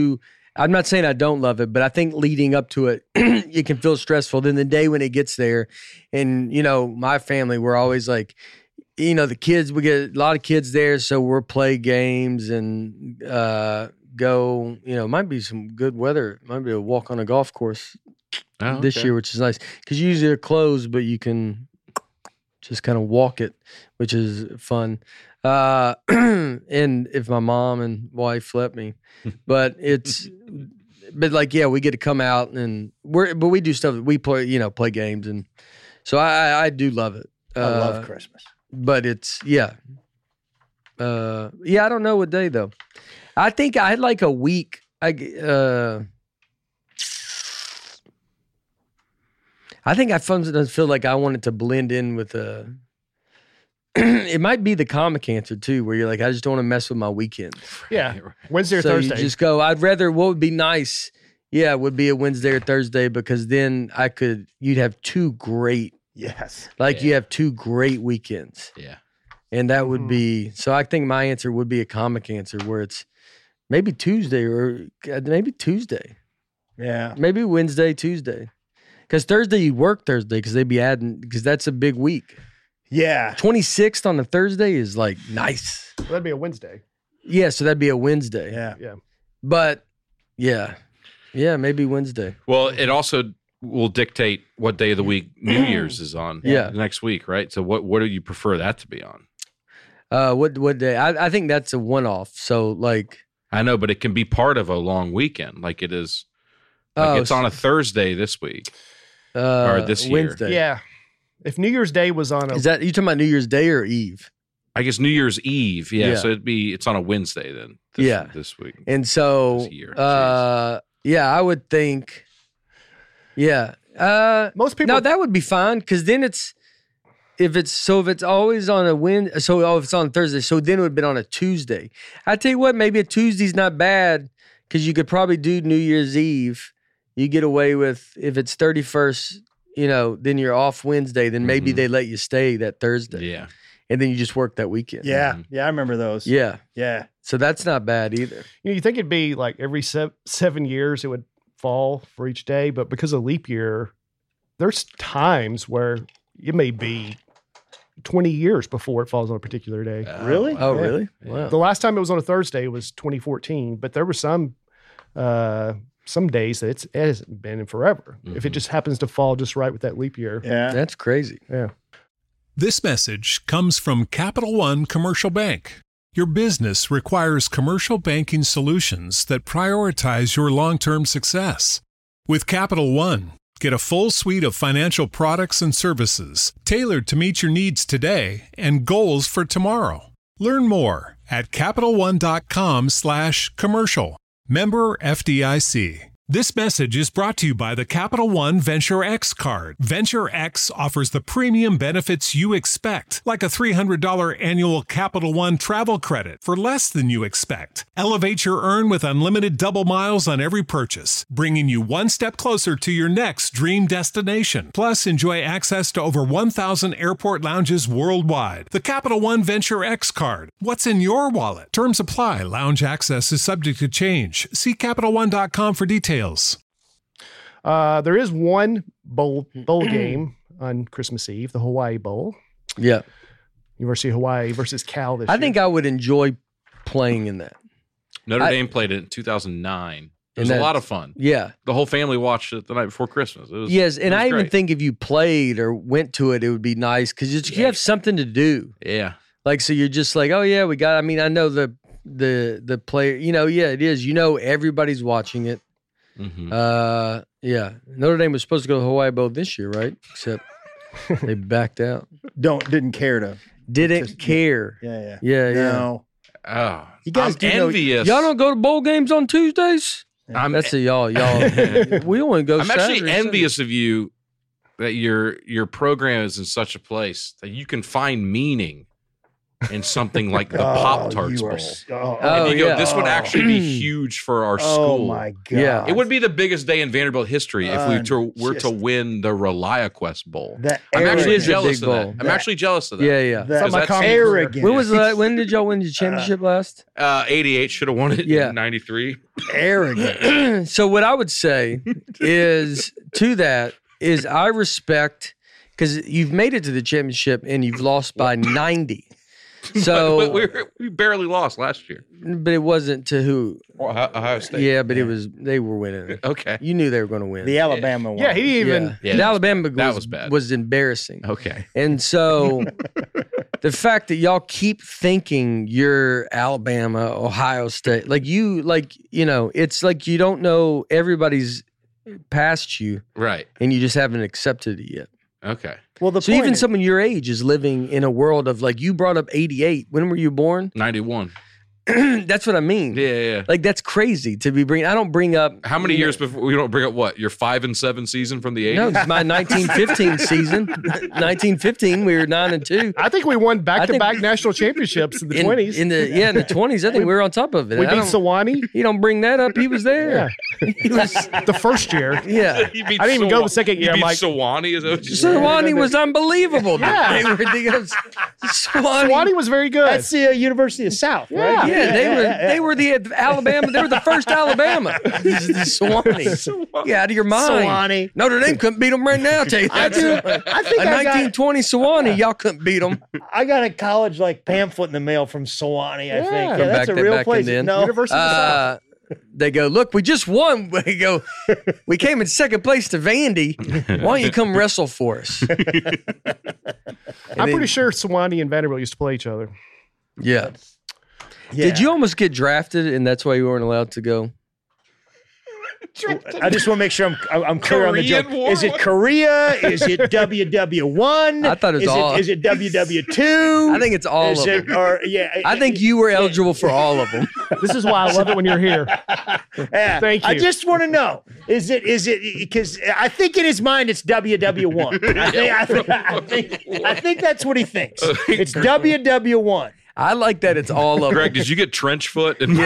I'm not saying I don't love it, but I think leading up to it, it can feel stressful. Then the day when it gets there, and you know, my family, we're always like, you know, the kids, we get a lot of kids there, so we'll play games and uh, go. You know, might be some good weather. Might be a walk on a golf course Oh, this okay. year, which is nice because usually they're closed, but you can just kind of walk it, which is fun. Uh, and if my mom and wife let me, but it's, but like, yeah, we get to come out and we're, but we do stuff. We play, you know, play games. And so I, I do love it. I Uh, love Christmas. But it's, yeah. Uh, yeah, I don't know what day though. I think I had like a week. I, uh, I think I sometimes feel like I wanted to blend in with a, it might be the comic answer too, where you're like, I just don't want to mess with my weekend. Yeah. Wednesday or so Thursday. You just go, I'd rather, what would be nice, yeah, would be a Wednesday or Thursday because then I could, you'd have two great, Yes. like Yeah. you have two great weekends. Yeah. And that would be, so I think my answer would be a comic answer where it's maybe Tuesday or maybe Tuesday. Yeah. Maybe Wednesday, Tuesday. Because Thursday you work Thursday because they'd be adding, because that's a big week. Yeah. twenty-sixth on a Thursday is like nice. Well, that'd be a Wednesday. Yeah, so that'd be a Wednesday. Yeah. Yeah. But yeah. Yeah, maybe Wednesday. Well, it also will dictate what day of the week New Year's is on. Yeah. Next week, right? So what what do you prefer that to be on? Uh what what day? I, I think that's a one off. So like I know, but it can be part of a long weekend, like it is. Like Oh, it's on a Thursday this week uh or this year. Wednesday. Yeah. If New Year's Day was on a Is that you talking about New Year's Day or Eve? I guess New Year's Eve. Yeah, Yeah. so it'd be it's on a Wednesday then. This, Yeah. this week. And so This year, uh yeah, I would think yeah. Uh most people No, that would be fine because then it's if it's so if it's always on a win so oh, if it's on Thursday, so then it would have been on a Tuesday. I tell you what, maybe a Tuesday's not bad because you could probably do New Year's Eve. You get away with if it's thirty-first, you know, then you're off Wednesday, then maybe Mhm. they let you stay that Thursday. Yeah. And then you just work that weekend. Yeah. Yeah. I remember those. Yeah. Yeah. So that's not bad either. You know, you think it'd be like every sev- seven years it would fall for each day, but because of leap year, there's times where it may be twenty years before it falls on a particular day. Really? Oh, Yeah. really? Wow. The last time it was on a Thursday was twenty fourteen, but there were some uh, some days that it's, it hasn't been in forever. If it Mhm. just happens to fall just right with that leap year. Yeah. That's crazy. Yeah. This message comes from Capital One Commercial Bank. Your business requires commercial banking solutions that prioritize your long-term success. With Capital One, get a full suite of financial products and services tailored to meet your needs today and goals for tomorrow. Learn more at CapitalOne.com slash commercial. Member F D I C. This message is brought to you by the Capital One Venture X card. Venture X offers the premium benefits you expect, like a three hundred dollars annual Capital One travel credit for less than you expect. Elevate your earn with unlimited double miles on every purchase, bringing you one step closer to your next dream destination. Plus, enjoy access to over one thousand airport lounges worldwide. The Capital One Venture X card. What's in your wallet? Terms apply. Lounge access is subject to change. See Capital One dot com for details. Uh, there is one bowl bowl game on Christmas Eve, the Hawaii Bowl. Yeah. University of Hawaii versus Cal this I year. think I would enjoy playing in that. Notre I- Dame played it in two thousand nine. It was And a lot that's- of fun. Yeah. The whole family watched it the night before Christmas. It was Yes, it and was I even great. think if you played or went to it, it would be nice because you have something to do. Yeah. Like, so you're just like, oh yeah, we got. I mean, I know the the the player. You know, yeah, it is. You know, everybody's watching it. Mhm. Uh, yeah. Notre Dame was supposed to go to the Hawaii Bowl this year, right? Except they backed out. Don't didn't care to. Didn't Just- care. Yeah. Yeah. Yeah, yeah. No. Oh, You guys I'm do know- envious. Y'all don't go to bowl games on Tuesdays? I'm, That's a y'all. Y'all. we only go. I'm Saturday, actually envious of you that your your program is in such a place that you can find meaning in something like the Oh, Pop Tarts you Bowl. are s- oh, and you oh, go, yeah. this would actually be huge for our Oh school. my god! Yeah. It would be the biggest day in Vanderbilt history if we Uh, to, were to just- win the ReliaQuest Bowl. That I'm actually It is a jealous big of that. bowl. I'm That- actually jealous of that. Yeah, yeah. That, Because that's arrogant. When was that? When did y'all win the championship last? uh, eighty-eight should have won it Yeah. in ninety-three. arrogant? So what I would say is to that is I respect because you've made it to the championship and you've lost by ninety. So, we, were, we barely lost last year. but it wasn't to who? Ohio, Ohio State. Yeah, but it was they were winning. Okay. You knew they were going to win. The Alabama one. Yeah, he didn't even. yeah, Yeah, The that was Alabama bad. That was, was bad. was embarrassing. Okay. And so the fact that y'all keep thinking you're Alabama, Ohio State, like you, like, you know, it's like you don't know everybody's past you Right. and you just haven't accepted it yet. Okay. Well, the So point even is- someone your age is living in a world of like you brought up eighty-eight. When were you born? ninety-one. That's what I mean. Yeah, yeah, yeah. Like that's crazy to be bringing. I don't bring up How many years before we don't bring up what? Your five and seven season from the eighties? No, it's my nineteen fifteen season. nineteen fifteen, we were nine and two. I think we won back to back think- national championships in the In, twenties. in the yeah, in the twenties, I think we were on top of it. we I beat don't- Sewanee. He don't bring that up. He was there. He was, The first year. yeah. You beat I didn't even go Sewa- the second year. You I'm beat like- Sewanee, is that what you said? Sewanee was unbelievable. Yeah. They were, they were, Sewanee, Sewanee was very good. That's the uh, University of South, right? yeah, they were they were the Alabama. They were the first Alabama. This is Sewanee. Get out of your mind. Sewanee. Notre Dame couldn't beat them right now. I'll tell you I that. do. I think A I got- nineteen twenty Sewanee, y'all couldn't beat them. I got a college like pamphlet in the mail from Sewanee. I Yeah. think yeah, From that's back a then- real back place. then. No, University of the South. Uh, they go, look, we just won. We go, we came in second place to Vandy. Why don't you come wrestle for us? I'm then- pretty sure Sewanee and Vanderbilt used to play each other. Yeah. Yeah. Did you almost get drafted and that's why you weren't allowed to go? I just want to make sure I'm I'm I'm clear on the Korean joke. War? Is it Korea? Is it W W one? I thought it was is all- It, is it W W two? I think it's all is of it, them. Or yeah, I think you were eligible for all of them. This is why I love it when you're here. Yeah, Thank I you. just want to know: is it is it because I think in his mind it's W W one. I think I think, I think I think that's what he thinks. It's W W one. I like that it's all of Greg, them. did you get trench foot? And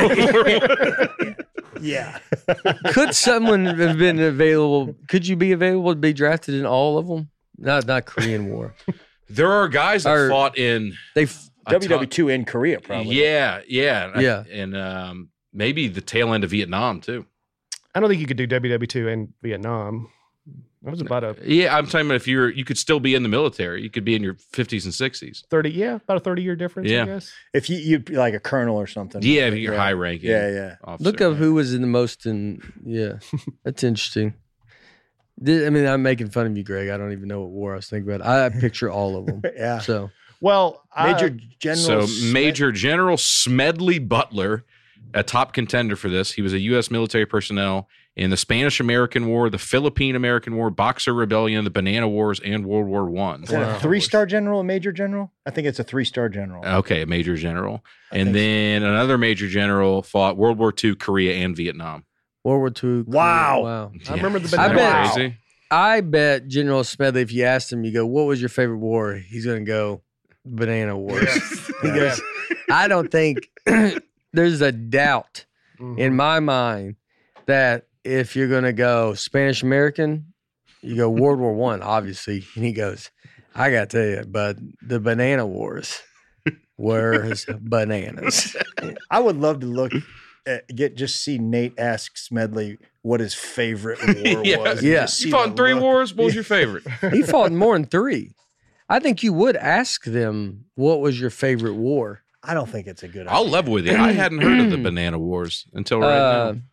Yeah. Could someone have been available? Could you be available to be drafted in all of them? Not not Korean War. there are guys that Or- fought in They a W W ton- two in Korea probably. Yeah, yeah, and I- Yeah. and um, maybe the tail end of Vietnam too. I don't think you could do W W two in Vietnam. That was about a Yeah, I'm talking about if you're, you could still be in the military. You could be in your fifties and sixties. thirty, yeah, about a thirty year difference, Yeah. I guess. If you you like a colonel or something. Yeah, if you're high ranking. Yeah, yeah. officer. look up who was in the most in. Yeah, that's interesting. Did- I mean, I'm making fun of you, Greg. I don't even know what war I was thinking about. I picture all of them. Yeah. So Well, Major I, General. So Major General Smedley Butler, a top contender for this. He was a U S military personnel in the Spanish-American War, the Philippine-American War, Boxer Rebellion, the Banana Wars, and World War One. Is it a three star general, a major general? I think it's a three star general. Okay, a major general. I And think so. then another major general fought World War Two, Korea, and Vietnam. World War Two. Wow. Wow. I remember the I banana bet- wars. Crazy. I bet General Smedley, if you asked him, you go, what was your favorite war? He's going to go, Banana Wars. He goes, I don't think there's a doubt Mhm. in my mind that if you're going to go Spanish American, you go World War One, obviously. And he goes, I got to tell you, but the Banana Wars were bananas. I would love to look at, get just see Nate ask Smedley what his favorite war Yeah. was. and Yeah. just see You fought the in three look. wars? What was your favorite? He fought in more than three. I think you would ask them, what was your favorite war? I don't think it's a good I'll idea. level with you. I hadn't heard of the Banana Wars until right Uh, now.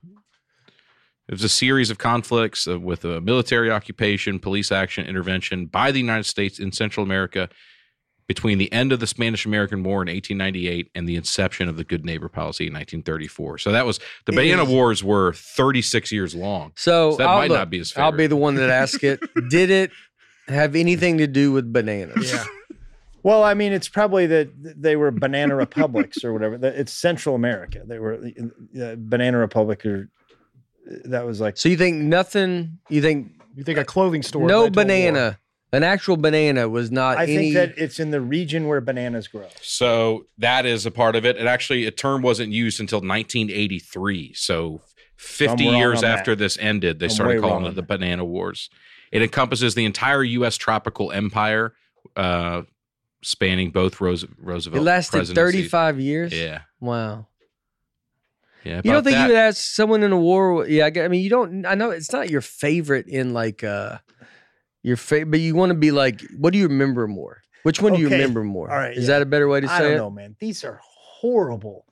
It was a series of conflicts uh, with a military occupation, police action, intervention by the United States in Central America between the end of the Spanish-American War in eighteen ninety-eight and the inception of the Good Neighbor policy in nineteen thirty-four. So that was the It Banana is- Wars were thirty-six years long. So, So that I'll might look- not be his I'll favorite. be the one that asks it. Did it have anything to do with bananas? Yeah. Well, I mean, it's probably that they were banana republics or whatever. That- It's Central America. They were uh, banana republic, or that was like So you think nothing? You think You think a clothing store? no led to a war. banana An actual banana was not I any. think that it's in the region where bananas grow. So that is a part of it. And actually, a term wasn't used until nineteen eighty-three. So fifty I'm wrong years on that. after this ended, they I'm started way calling wrong it on the that. Banana Wars. It encompasses the entire U S tropical empire, uh, spanning both Rose, Roosevelt it lasted presidencies. thirty-five years. Yeah. Wow. Yeah. You don't about think that. you would ask someone in a war? Yeah, I gue- I mean, you don't. I know it's not your favorite in like uh your favorite, but you want to be like, what do you remember more? Which one do you Okay. remember more? All right, Is yeah. that a better way to say I don't it? know, man. These are horrible,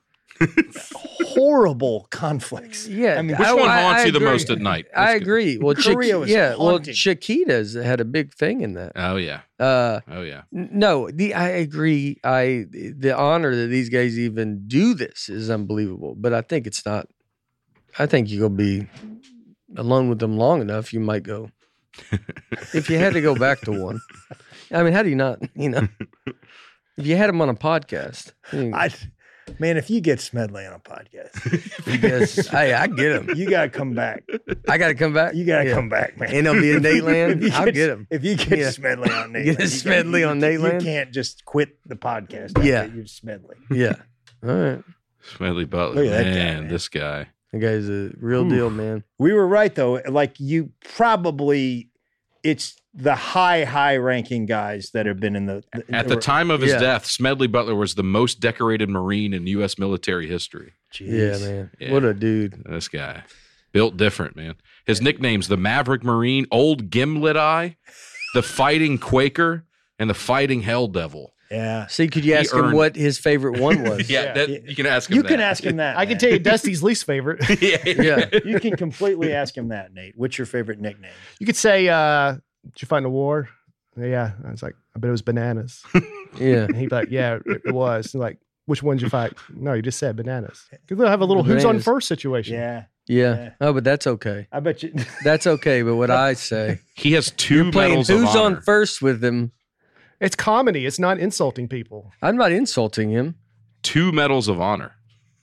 horrible conflicts. Yeah, I mean, Which I- one I- haunts I you the agree. most at night? I Let's get- agree. Well, Korea Chiqui- was yeah, well, haunting. Chiquitas had a big thing in that. Oh, yeah. Uh, Oh, yeah. n- no, the I agree. I the honor that these guys even do this is unbelievable. But I think it's not. I think you go be alone with them long enough, you might go. If you had to go back to one, I mean, how do you not? You know, if you had him on a podcast, you- I, man, if you get Smedley on a podcast, because hey, I get him. you gotta come back. I got to come back. You gotta Yeah. come back, man. And he'll be in Nateland. If you I'll get him. If you get Yeah. Smedley on Nateland, Get you Smedley gotta- on you- Nateland? You can't just quit the podcast. After Yeah. you've Smedley. Yeah. All right. Smedley Butler. Look at that guy, man, man. this guy. The guy's a real Ooh. deal, man. We were right though. Like you probably, it's the high, high ranking guys that have been in the. At the time of his Yeah. death, Smedley Butler was the most decorated Marine in U S military history. Yeah, man. Yeah. What a dude. This guy. Built different, man. His nicknames, the Maverick Marine, Old Gimlet Eye, the Fighting Quaker, and the Fighting Hell Devil. Yeah. See, could you He ask him earned- what his favorite one was? Yeah, that, you can ask him You that. can ask him that. I can man. tell you Dusty's least favorite. yeah. Yeah. You can completely ask him that, Nate. What's your favorite nickname? You could say, uh, did you find a war? Yeah. I was like, I bet it was bananas. Yeah. And he'd be like, yeah, it, it was. And like, which one did you fight? No, you just said bananas. Because they'll have a little who's on Bananas. first situation. Yeah. Yeah. Yeah. Oh, but that's okay. I bet you. That's okay. But what I say, He has 2 you're playing medals who's of honor. on first with him. It's comedy. It's not insulting people. I'm not insulting him. Two medals of honor.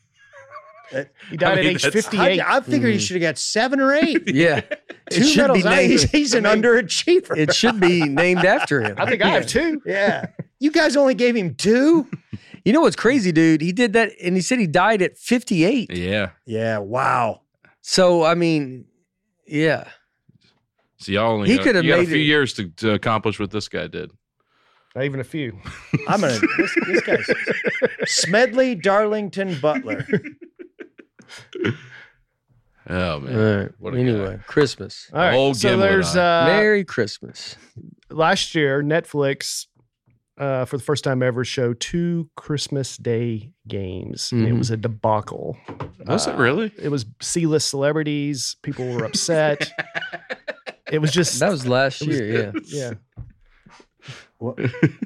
He died I mean, at age that's- fifty-eight. I, I figured he should have got seven or eight. Yeah. Two It should be medals. I- he's, named. he's an underachiever. It should be named after him. I think I have two. Yeah. You guys only gave him two? You know what's crazy, dude? He did that, and he said he died at fifty-eight. Yeah. Yeah. Wow. So I mean, yeah. So y'all only He got, could have you got a made few it- years to, to accomplish what this guy did. Not even a few. I'm going to, this, this guy's Smedley Darlington Butler. Oh, man. All right. What a Anyway, Christmas. All right. Old so Gimlet there's Eye. uh, Merry Christmas. last year, Netflix, uh, for the first time ever, showed two Christmas Day games. And it Mhm. was a debacle. Was it Uh, really? It was C-list celebrities. People were upset. It was just That was last it was- year. Yeah. yeah. What?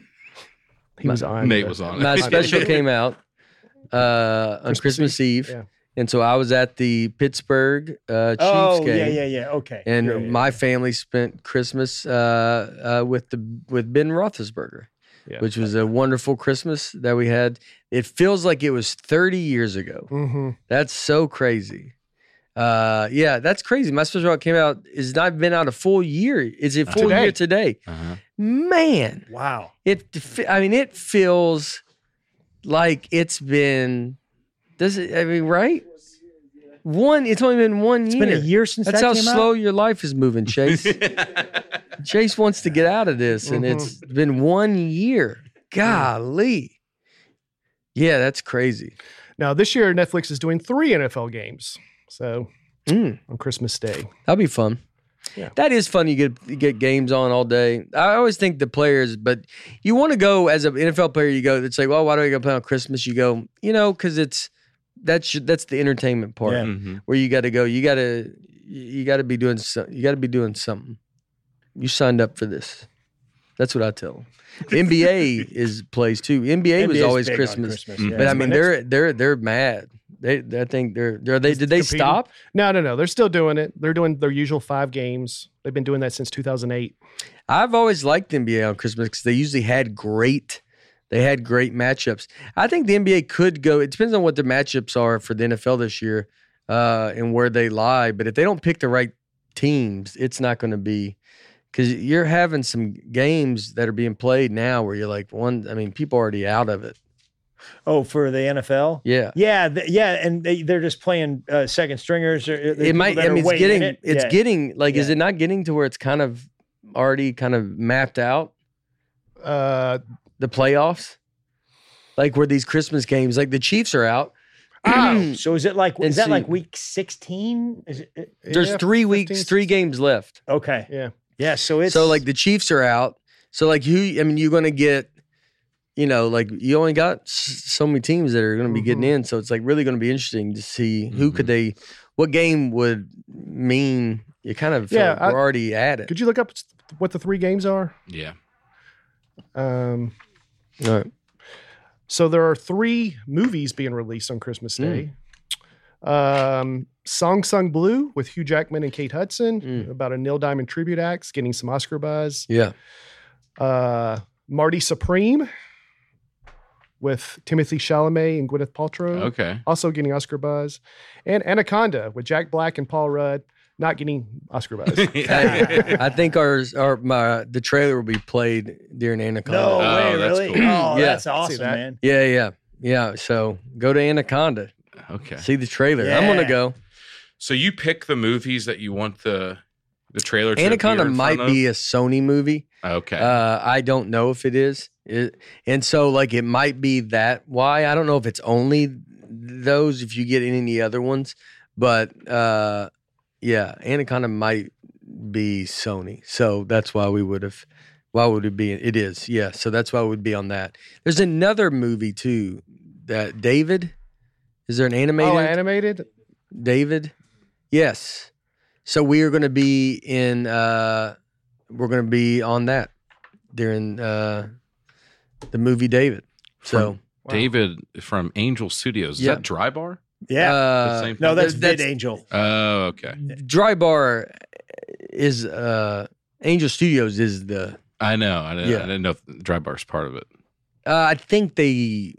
He was on. Nate the- was on it. My special came out uh, on Christmas Christmas Eve, Eve, yeah. and so I was at the Pittsburgh uh, Chiefs Oh, game. yeah, yeah, yeah. Okay. And Yeah, yeah, my family spent Christmas uh, uh, with the with Ben Roethlisberger, Yeah. which was a wonderful Christmas that we had. It feels like it was thirty years ago. Mhm. That's so crazy. Uh, yeah, that's crazy. My special came out is not been out a full year. Is it full Today. year today? Uh-huh. Man, Wow. it. I mean, it feels like it's been. Does it? I mean, right? One. It's only been one It's year. been a year since That's that how came out? slow your life is moving, Chase. Chase wants to get out of this, and Mm-hmm. it's been one year. Golly. Yeah, that's crazy. Now, this year, Netflix is doing three N F L games. So Mm, on Christmas Day. that'll be fun. Yeah. That is fun. You get you get games on all day. I always think the players, but you want to go as an N F L player. You go. It's like, well, why do I go play on Christmas? You go, you know, because it's that's that's the entertainment part Yeah. Mhm. where you got to go. You got to you got to be doing some, you got to be doing something. You signed up for this. That's what I tell them. The N B A is plays too. N B A was N B A's always big on Christmas, Christmas, Mhm. yeah. but I It's mean my they're they're they're mad. They I think they're they're they did they Competing. stop? No, no, no. They're still doing it. They're doing their usual five games. They've been doing that since two thousand eight. I've always liked the N B A on Christmas because they usually had great, they had great matchups. I think the N B A could go. It depends on what the matchups are for the N F L this year uh, and where they lie. But if they don't pick the right teams, it's not going to be because you're having some games that are being played now where you're like, one, I mean, people are already out of it. Oh, for the N F L? Yeah. Yeah, th- yeah, and they, they're just playing uh, second stringers. Or, It might, I mean, it's getting, it. it's yeah. getting, like, Yeah. is it not getting to where it's kind of already kind of mapped out? Uh, the playoffs? Like where these Christmas games, like the Chiefs are out. Oh, so is it like, And is that see- like week sixteen? Is it, it- There's Yeah, three fifteen, weeks, three games left. okay. yeah. Yeah, so it's. So like the Chiefs are out. So like who? I mean, you're going to get, you know, like you only got s- so many teams that are going to be getting in. So it's like really going to be interesting to see who could they, what game would mean. You kind of feel Yeah, like I- we're already at it. Could you look up what the three games are? Yeah. Um, All right. so there are three movies being released on Christmas Day. Um, Song Sung Blue with Hugh Jackman and Kate Hudson about a Neil Diamond tribute act, getting some Oscar buzz. Yeah. Uh, Marty Supreme with Timothy Chalamet and Gwyneth Paltrow. Okay. Also getting Oscar buzz. And Anaconda with Jack Black and Paul Rudd, not getting Oscar buzz. Hey, I think ours, our my the trailer will be played during Anaconda. no Oh, way, that's really? cool. Oh, Yeah. that's awesome, that. man. Yeah, yeah, yeah. So go to Anaconda, Okay. see the trailer. I'm Yeah. gonna go. So you pick the movies that you want the the trailer to Anaconda appear in might front of? be a Sony movie. Okay. Uh, I don't know if it is. It, and so like it might be that why. I don't know if it's only those if you get any other ones. But uh, yeah, Anaconda might be Sony. So that's why we would have why would it be? It is, yeah. So that's why it would be on that. There's another movie too that David. Is there an animated Oh, animated? David? Yes. So we are going to be in. Uh, we're going to be on that during uh, the movie David. So David from Angel Studios. Is Yeah. that Dry Bar? Yeah. uh, The same no, thing? that's that's- Vid Angel. Oh, okay. Dry Bar is uh, Angel Studios is the. I know. I didn't, Yeah. I didn't know if Dry Bar's part of it. Uh, I think they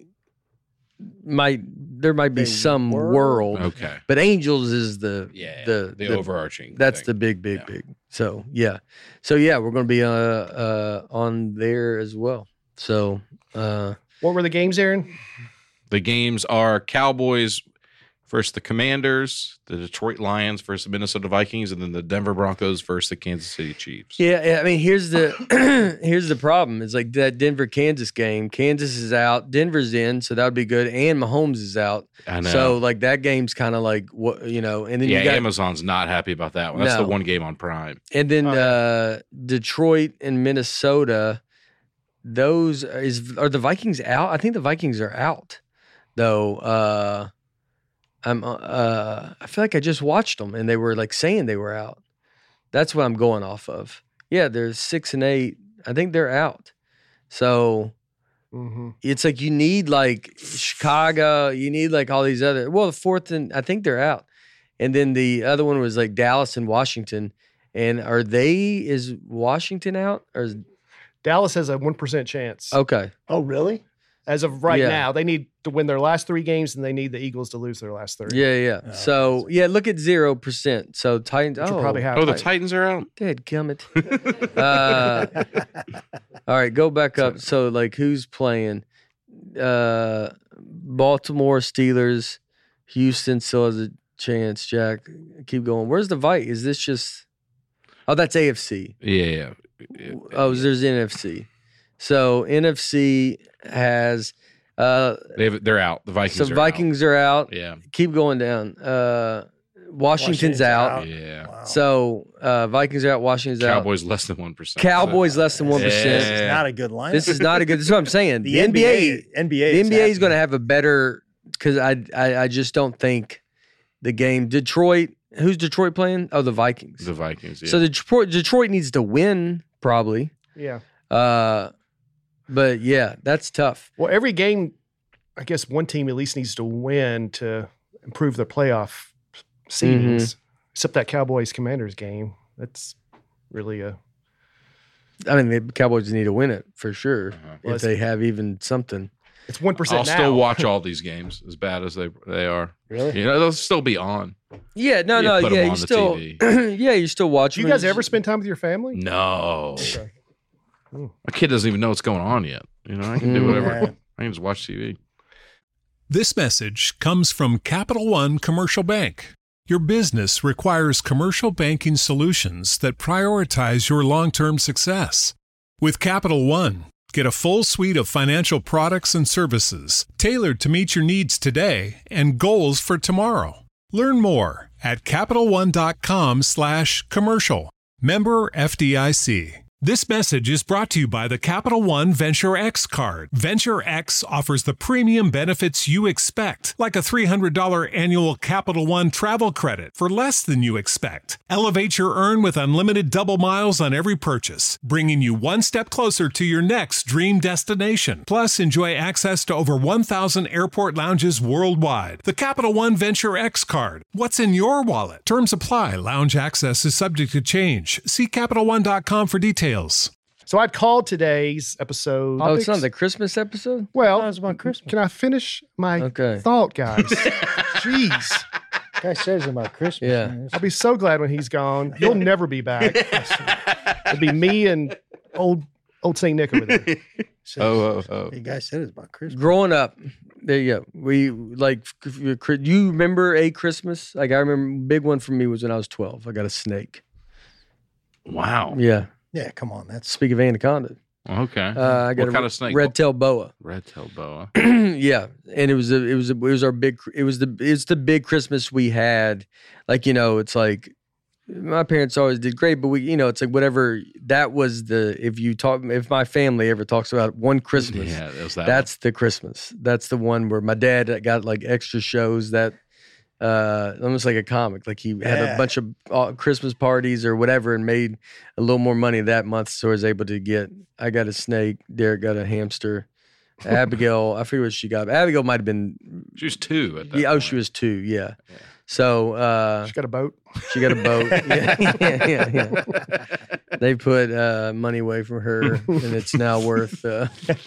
might. There might be They some were? world, Okay. but Angels is the Yeah. the The, overarching. That's thing. the big, big, Yeah. big. So yeah, so yeah, we're going to be uh, uh on there as well. So uh, What were the games, Aaron? The games are Cowboys versus the Commanders, the Detroit Lions versus the Minnesota Vikings, and then the Denver Broncos versus the Kansas City Chiefs. yeah, yeah, I mean, here's the here's the problem. It's like that Denver Kansas game. Kansas is out, Denver's in, so that would be good, and Mahomes is out. I know. So like that game's kind of like what you know, and then yeah, you got Amazon's not happy about that one. That's No. the one game on Prime. and then Oh, yeah. uh, Detroit and Minnesota. Those is are the Vikings out? I think the Vikings are out, though. Uh, I'm. Uh, I feel like I just watched them and they were like saying they were out. That's what I'm going off of. Yeah, they're six and eight. I think they're out. So Mm-hmm. it's like you need like Chicago. You need like all these other. Well, the fourth and I think they're out, and then the other one was like Dallas and Washington. And are they? Is Washington out or? Is, Dallas has a one percent chance. okay. Oh, really? As of right Yeah. now, they need to win their last three games, and they need the Eagles to lose their last three. Yeah, yeah. Oh, so yeah, look at zero percent. So Titans. Which oh, will probably have. Oh, the Titans are out? dead gummit. uh, all right, go back up. So like, who's playing? Uh, Baltimore Steelers. Houston still has a chance. Jack, keep going. Where's the Vite? Is this just? Oh, that's A F C. Yeah, yeah. Oh, there's N F C. So N F C has. Uh, They've, they're out. The Vikings so are Vikings are out. out. Yeah. Keep going down. Uh, Washington's, Washington's out. out. Yeah. Wow. So uh, Vikings are out. Washington's out. Cowboys less than one percent. Cowboys less than one this percent. is not a good line. This is not a good. This is what I'm saying. the, The, N B A, N B A, the N B A is happy. going to have a better because I, I I just don't think the game Detroit. Who's Detroit playing? Oh, the Vikings. The Vikings. Yeah. So the Detroit Detroit needs to win probably. Yeah. Uh, but yeah, that's tough. Well, every game, I guess one team at least needs to win to improve their playoff seedings. Mm-hmm. Except that Cowboys Commanders game. That's really a. I mean, the Cowboys need to win it for sure Uh-huh. Well, if they have even something. It's one percent I'll now. still watch all these games as bad as they they are. Really? You know, they'll still be on. Yeah, no, You no, put 'em yeah, on you the still, T V. yeah, you still watch. Do you them. guys ever spend time with your family? No. Okay. My kid doesn't even know what's going on yet. You know, I can do whatever. Yeah. I can just watch T V. This message comes from Capital One Commercial Bank. Your business requires commercial banking solutions that prioritize your long-term success. With Capital One, get a full suite of financial products and services tailored to meet your needs today and goals for tomorrow. Learn more at CapitalOne.com slash commercial. Member F D I C. This message is brought to you by the Capital One Venture X card. Venture X offers the premium benefits you expect, like a three hundred dollars annual Capital One travel credit for less than you expect. Elevate your earn with unlimited double miles on every purchase, bringing you one step closer to your next dream destination. Plus, enjoy access to over one thousand airport lounges worldwide. The Capital One Venture X card. What's in your wallet? Terms apply. Lounge access is subject to change. See Capital One dot com for details. So I'd called today's episode. Oh, it's not the Christmas episode? Well, That was about Christmas. can I finish my Okay. thought, guys? Jeez. Guy says about Christmas. Yeah. man. I'll be so glad when he's gone. He'll never be back. It'll be me and old old Saint Nick over there. Says- Oh, oh, oh. The guy said it's about Christmas. Growing up, there you go. We like. Do you remember a Christmas? Like I remember, big one for me was when I was twelve. I got a snake. Wow. Yeah. Yeah, come on. That's Speak of anaconda. Okay. Uh, I got what a kind of snake? red-tailed boa. Red-tailed boa. Yeah, and it was a, it was a, it was our big. It was the it's the big Christmas we had. Like you know, it's like my parents always did great, but we you know it's like whatever that was the if you talk if my family ever talks about one Christmas, Yeah, that was that that's the Christmas. That's the one where my dad got like extra shows that. Uh, almost like a comic. Like he had Yeah. a bunch of uh, Christmas parties or whatever, and made a little more money that month. So I was able to get. I got a snake. Derek got a hamster. Abigail, I forget what she got. Abigail might have been. She was two at that Yeah, oh, point. she was two. Yeah. So uh, She got a boat. she got a boat. yeah, yeah, yeah, yeah. They put uh, money away from her, and it's now worth. Uh,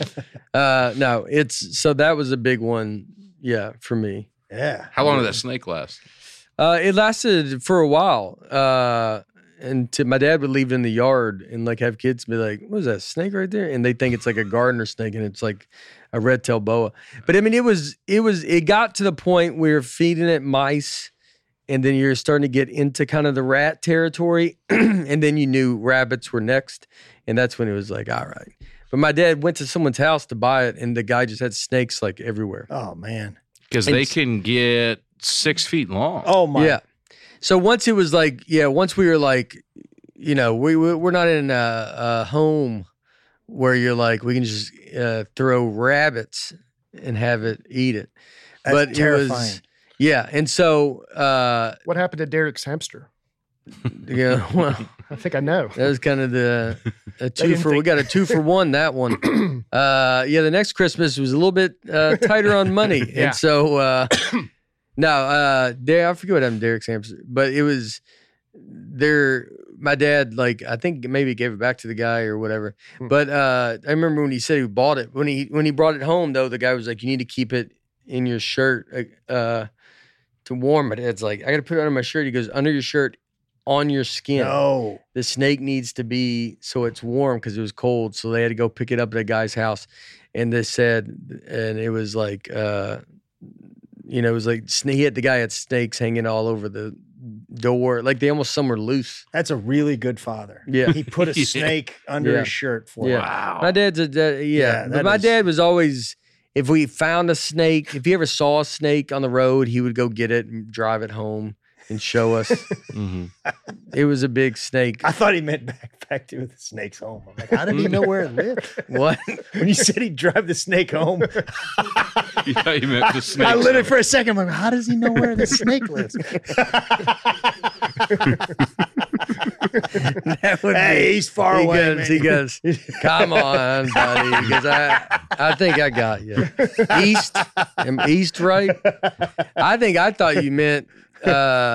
uh, no, it's so that was a big one. Yeah, for me. yeah. How long did that snake last? Uh, it lasted for a while. Uh, and to, my dad would leave it in the yard and like have kids be like, what is that snake right there? And they think it's like a gardener snake and it's like a red-tailed boa. But I mean, it was, it was, it got to the point where feeding it mice and then you're starting to get into kind of the rat territory. And then you knew rabbits were next. And that's when it was like, all right. But my dad went to someone's house to buy it and the guy just had snakes like everywhere. Oh man. Because they can get six feet long. Oh my. Yeah. So once it was like, yeah, once we were like, you know, we we- we're not in a, a home where you're like we can just uh, throw rabbits and have it eat it. That's but it terrifying. was, yeah, and so uh, What happened to Derek's hamster? you know, well, I think I know. that was kind of the a two didn't for we think- got a two for one that one. Uh, yeah, the next Christmas was a little bit uh, tighter on money, Yeah. and so uh, no, uh, Derek, I forget what happened to Derek's hamster, but it was there. My dad, like, I think maybe gave it back to the guy or whatever. Hmm. But uh, I remember when he said he bought it. When he when he brought it home, though, the guy was like, "You need to keep it in your shirt uh, to warm it." It's like I got to put it under my shirt. He goes, "Under your shirt, on your skin." No. The snake needs to be so it's warm because it was cold. So they had to go pick it up at a guy's house, and they said, and it was like, uh, you know, it was like sna- he had the guy had snakes hanging all over the door, like they almost some were loose. That's a really good father. Yeah. He put a Yeah. snake under Yeah. his shirt for Yeah. him. Wow. My dad's a da- yeah, Yeah, but that my is- dad was always. If we found a snake, if he ever saw a snake on the road, he would go get it and drive it home and show us. Mhm. It was a big snake. I thought he meant back back to the snake's home. I'm like, how did he know where it lived? What? When you said he'd drive the snake home, Yeah, you meant the snake. I lit it for a second. I'm like, how does he know where the snake lives? That would Hey, be- he's far he away, Goes, man. He goes, come on, buddy, because I, I think I got you. East, am east, right? I think I thought you meant uh,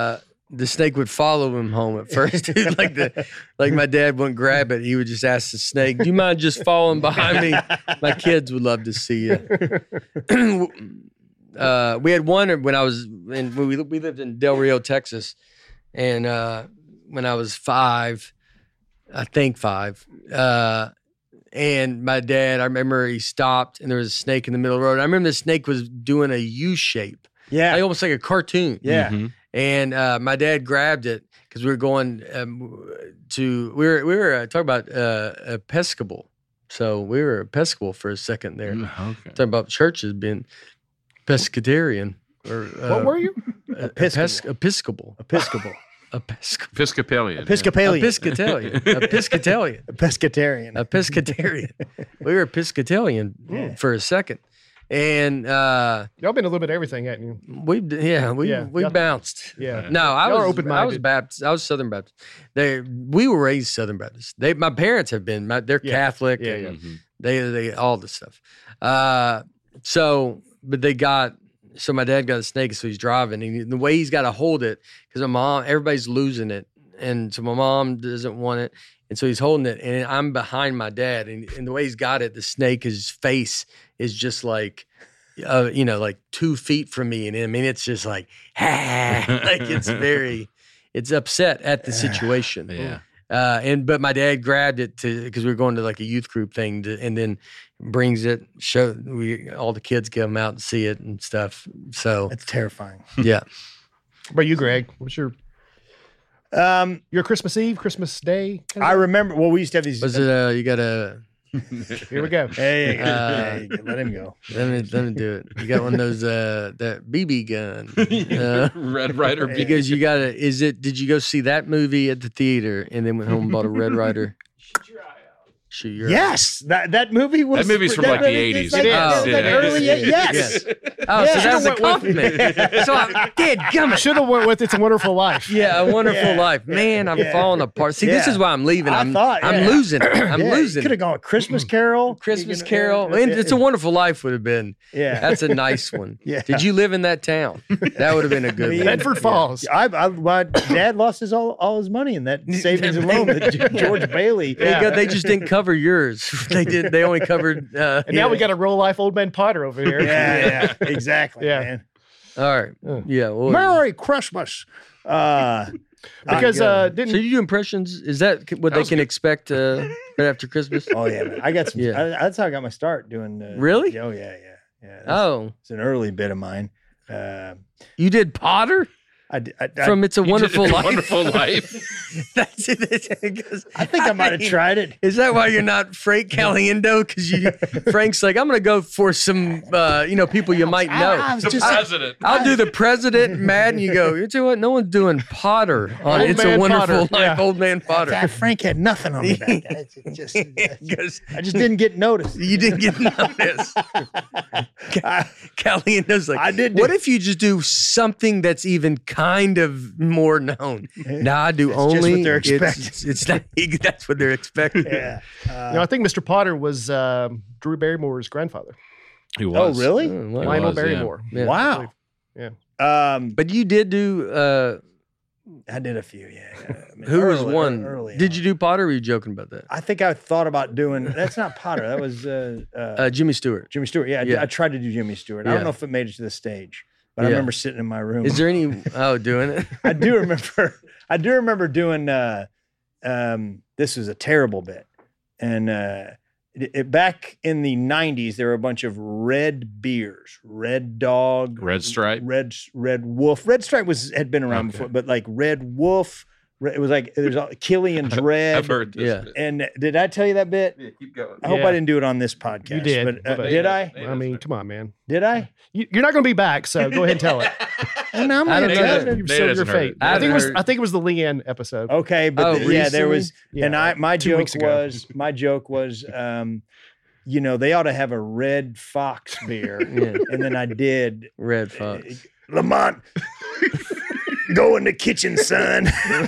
the snake would follow him home at first. Dude, like the like my dad wouldn't grab it. He would just ask the snake, "Do you mind just following behind me?" My kids would love to see you. uh, we had one when I was in when we we lived in Del Rio, Texas, and uh, when I was five, I think five. Uh, And my dad, I remember he stopped and there was a snake in the middle of the road. I remember the snake was doing a U shape. Yeah. Like almost like a cartoon. Yeah. Mm-hmm. And uh, my dad grabbed it because we were going um, to, we were, we were uh, talking about uh, Episcopal. So we were Episcopal for a second there. Okay. Talking about churches being Pescatarian. Or, uh, What were you? Episcopal. Episcopal. Episcopal. Episcopal. Episcopalian. Episcopalian. Episcopalian. Episcopalian. Pescatarian. Episcotarian. We were Episcotalian Yeah. for a second. And uh, Y'all been a little bit of everything, haven't you? we yeah, we Yeah. we Y'all- bounced. Yeah. No, I Y'all are was I was open-minded. Baptist. I was Southern Baptist. They we were raised Southern Baptist. They my parents have been. My, they're Yeah. Catholic. Yeah, and yeah. They they all this stuff. Uh, so but they got so my dad got a snake, so he's driving, and the way he's got to hold it because my mom, everybody's losing it, and so my mom doesn't want it, and so he's holding it, and I'm behind my dad, and, and the way he's got it, the snake, his face is just like. Uh, you know, like two feet from me, and I mean, it's just like, ah, like it's very, it's upset at the situation. Yeah. Uh, and but my dad grabbed it to because we were going to like a youth group thing, to, and then brings it. Show we all the kids come out and see it and stuff. So That's terrifying. yeah, What about you, Greg? What's your Um, your Christmas Eve, Christmas Day? kind of I thing? remember. Well, we used to have these. was it? Uh, you got a Here we go. Hey, Uh, hey, let him go. let me let me do it. You got one of those uh, that B B gun. Uh, Red Rider. Because you got to, is it, did you go see that movie at the theater and then went home and bought a Red Rider? Shoot your eye out. Yes, that that movie was. That movie's from, like, the movie- eighties. it's Like, It that- is. that Yeah. early, Yeah. yes. Oh, Yeah. so that was a Should've went with- compliment. So I did, gummit. Should have went with It's a Wonderful Life. Yeah, a wonderful Yeah. life. Man, I'm Yeah. falling apart. See, this Yeah. is why I'm leaving. I I'm, thought, I'm yeah. losing. it. I'm Yeah, losing. Could have gone Christmas Carol. Christmas You know, Carol. yeah, And It's a Wonderful Life would have been. Yeah. That's a nice one. Yeah. Did you live in that town? That would have been a good I mean, one. Bedford Falls. I, I, my dad lost his all, all his money in that savings and loan that George Bailey. They, got, they just didn't cover yours. They did. They only covered. Uh, And now we got a real life old man Potter over here. Yeah, yeah, exactly, Yeah. man. all right. Yeah. Well, Merry Christmas. Uh, Because I, uh, so didn't you do impressions? Is that what That they was can good. expect uh, right after Christmas? oh yeah, man. I got some. Yeah. I, that's how I got my start doing. Uh, Really? Oh yeah, yeah, yeah. That's, Oh, it's an early bit of mine. Uh, you did Potter I, d- I, I- from It's a You did Wonderful It's a Life. Wonderful Life. That's it. 'Cause- I think I might have mean, tried it. Is that why you're not Frank Caliendo? Because you, Frank's like, I'm going to go for some, uh, you know, people you might know. I was The just. president. I'll do the president, Mad, and you go, you know what? No one's doing Potter on Old It's a Man Wonderful Potter, Life, yeah. Old Man Potter. God, Frank had nothing on me back then. It's just, 'Cause I just didn't get noticed. you didn't get noticed. I, Caliendo's like, I did what do- if you just do something that's even kind of more known? Nah, I do It's just only. what they're it's- expecting. It's, it's not. That's what they're expecting. yeah. you know, I think Mister Potter was um, Drew Barrymore's grandfather. He Oh, was. really? Oh, wow. He Lionel was, yeah. Barrymore. Yeah. Wow. Yeah. Um, But you did do. Uh, I did a few. Yeah. yeah. I mean, who was early- one? Early Did on. you do Potter? Or were you joking about that? I think I thought about doing. That's not Potter. That was uh, uh, Uh, Jimmy Stewart. Jimmy Stewart. Yeah, I, yeah. I tried to do Jimmy Stewart. I Yeah. don't know if it made it to the stage, but I Yeah. remember sitting in my room. Is there any? Oh, doing it. I do remember. I do remember doing. Uh, um, this was a terrible bit, and uh, it, it, back in the nineties, there were a bunch of red beers, Red Dog, Red Stripe. Red Red Wolf. Red Stripe was had been around Okay. before, but like Red Wolf. Re- It was like there's a Killian Dread. I've heard this. Yeah. bit. And did I tell you that bit? Yeah, keep going. I hope Yeah. I didn't do it on this podcast. You did, but, uh, but- did I? I mean, come on, man. Did I? You, you're not going to be back, so go ahead and tell it. Well, no, I'm I not don't gonna know. tell it. You've Nate sealed your hasn't heard fate. it. I I think it was. haven't I think it was the Leanne episode. Okay, but Oh, the- yeah, there recently? was, Yeah, and I like my two joke weeks ago. was my joke was, um, you know, they ought to have a Red Fox beer, Yeah. and then I did Red Fox. Lamont. Go in the kitchen, son,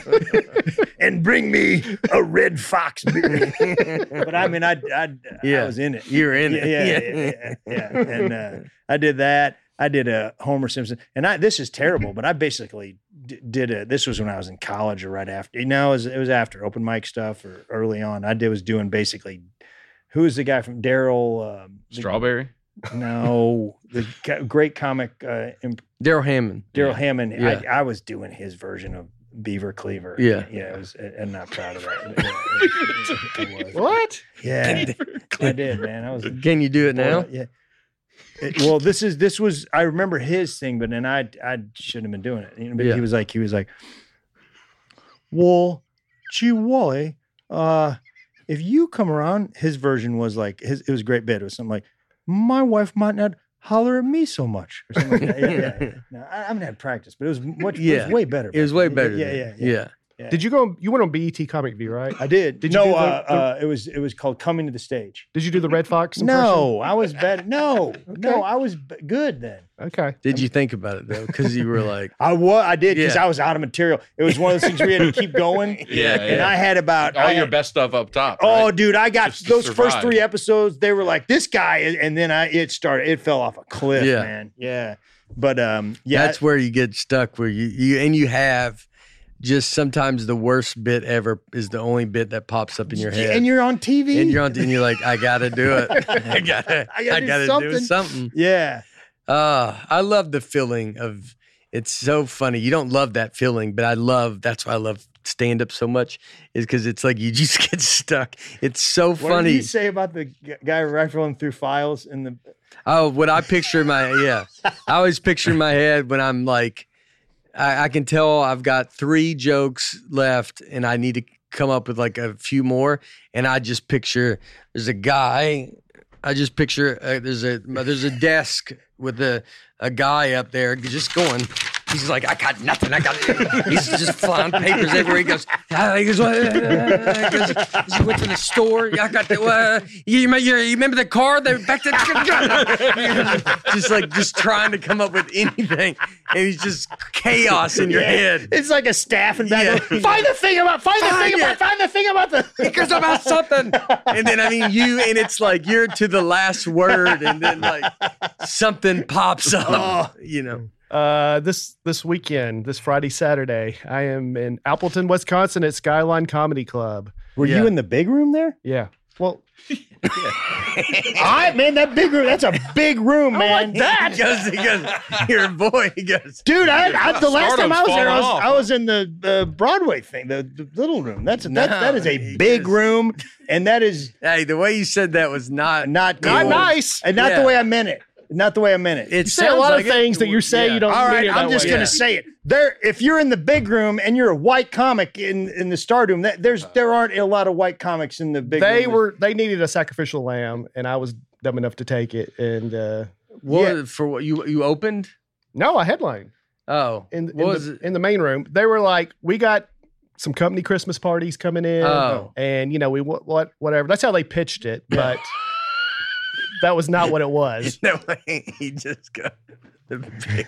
and bring me a Red Fox beer. But I mean, I, I, Yeah. I was in it. You're in yeah, it. Yeah, yeah, yeah, yeah. And uh, I did that. I did a Homer Simpson, and I. This is terrible, but I basically d- did it. This was when I was in college or right after. No, it was, it was after open mic stuff or early on. I did was doing basically. Who was the guy from Daryl? Um, Strawberry? No, the co- great comic. Uh, imp- Daryl Hammond. Daryl Yeah. Hammond. Yeah. I, I was doing his version of Beaver Cleaver. Yeah. yeah. It was. I'm not proud of that. Yeah, it, it was. What? Yeah, I did, man. I was. Can you do it now? Yeah. It- well, this is this was. I remember his thing, but then I I shouldn't have been doing it. You know, but Yeah. he was like he was like, well, gee, Wally, uh, if you come around, his version was like his. It was a great bit. It was something like, my wife might not holler at me so much, or something like that. Yeah, yeah, yeah. No, I haven't had practice, but it was much. It Yeah. was way better. It was back way then. better. Yeah, then. yeah, yeah. yeah. yeah. Did you go? You went on B E T Comic View, right? I did. Did you no, do the- uh, the- uh, it was it was called Coming to the Stage. Did you do the Red Fox impression? No, I was bad. No, no, I was b- good then. Okay. Did you think about it though? Because you were like, I was, I did because Yeah. I was out of material. It was one of those things where you had to keep going. Yeah, and yeah. I had about All I your had- best stuff up top. Oh, right? dude, I got Just to those first survive. three episodes. They were like this guy, and then I it started. It fell off a cliff, Yeah. man. Yeah, but um, yeah, that's where you get stuck. Where you you and you have just sometimes the worst bit ever is the only bit that pops up in your head, and you're on T V, and you're on, and you're like, I gotta do it. I gotta, I gotta I do gotta do something. something. yeah. Uh, I love the feeling of. It's so funny. You don't love that feeling, but I love. That's why I love stand up so much. Is because it's like you just get stuck. It's so What funny. did you say about the g- guy rifling through files in the? Oh, what I picture in my yeah, I always picture in my head when I'm like, I, I can tell I've got three jokes left, and I need to come up with like a few more, and I just picture there's a guy. I just picture uh, there's a there's a desk with a a guy up there just going. He's like, I got nothing. I got. He's just flying papers everywhere. He goes. Uh, he goes. Uh, he goes. He went to the store. I got the. Uh, you, remember, you remember the car? They back to. Just like just trying to come up with anything, and he's just chaos in your Yeah. head. It's like a staff and back. Yeah. Find the thing about. Find the Find thing about. it. Find the thing about the. Because about something, and then I mean you, and it's like you're to the last word, and then like something pops up. You know. Uh, this this weekend, this Friday, Saturday, I am in Appleton, Wisconsin at Skyline Comedy Club. Were Yeah. you in the big room there? Yeah. Well, I man, that big room. That's a big room, man. That he goes, he goes, your boy, he goes, Dude, I, I the last time I was there, I was, falling I was in the uh, Broadway thing, the, the little room. That's that, No, that is a he big just- room, and that is hey, the way you said that was not not not cool. nice. and not Yeah. the way I meant it. Not the way I meant it. It You say a sounds lot like of things it. that you say Yeah. you don't All right, mean it I'm that just way. gonna Yeah. say it. There, if you're in the big room and you're a white comic in in the Stardom, that there's there aren't a lot of white comics in the big. They room. were they needed a sacrificial lamb, and I was dumb enough to take it. And uh, What Yeah. for? What you you opened? no, I headlined Oh, in, in, what was the, it? in the main room. They were like, we got some company Christmas parties coming in, Oh. and you know we what what whatever. That's how they pitched it, but that was not what it was. No way. He just got the big.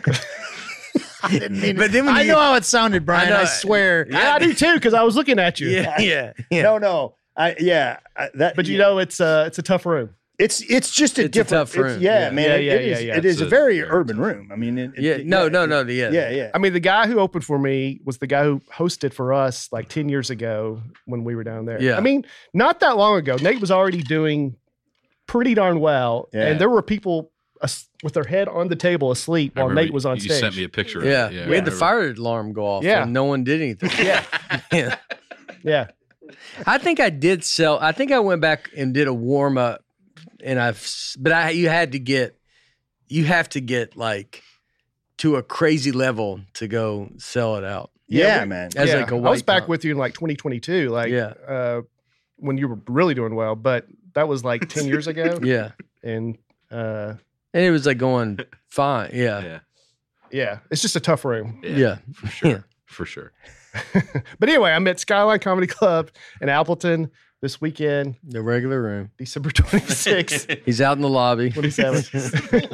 I didn't mean But then when I you- know how it sounded, Brian. I, know. swear. Yeah, I do too because I was looking at you. Yeah, yeah, yeah. No, no. I yeah. I, that. But you yeah. know, it's uh, it's a tough room. It's it's just a It's a different. tough room. it's- yeah, Yeah. man. Yeah, it- yeah, it is. yeah, yeah. It is It's a a very very urban room. I mean, it, it- Yeah, it- no, no, it- no, yeah. yeah, yeah. I mean, the guy who opened for me was the guy who hosted for us like ten years ago when we were down there. Yeah. I mean, not that long ago. Nate was already doing pretty darn well. Yeah. And there were people as- with their head on the table asleep I while remember Nate was on you stage. sent me a picture. of Yeah. it. yeah we I had the remember. fire alarm go off. Yeah. and no one did anything. Yeah. Yeah. Yeah. I think I did sell. I think I went back and did a warm up, and I've. s- But I, you had to get, you have to get like to a crazy level to go sell it out. Yeah, we- man. As yeah. like a I was white back com- with you in like twenty twenty-two, like Yeah. uh, when you were really doing well, but that was like ten years ago. Yeah, And uh, and it was like going fine. Yeah, Yeah, yeah, it's just a tough room. yeah, yeah. for sure, for sure. But anyway, I'm at Skyline Comedy Club in Appleton this weekend, The regular room. December twenty-sixth, He's out in the lobby. twenty-seventh.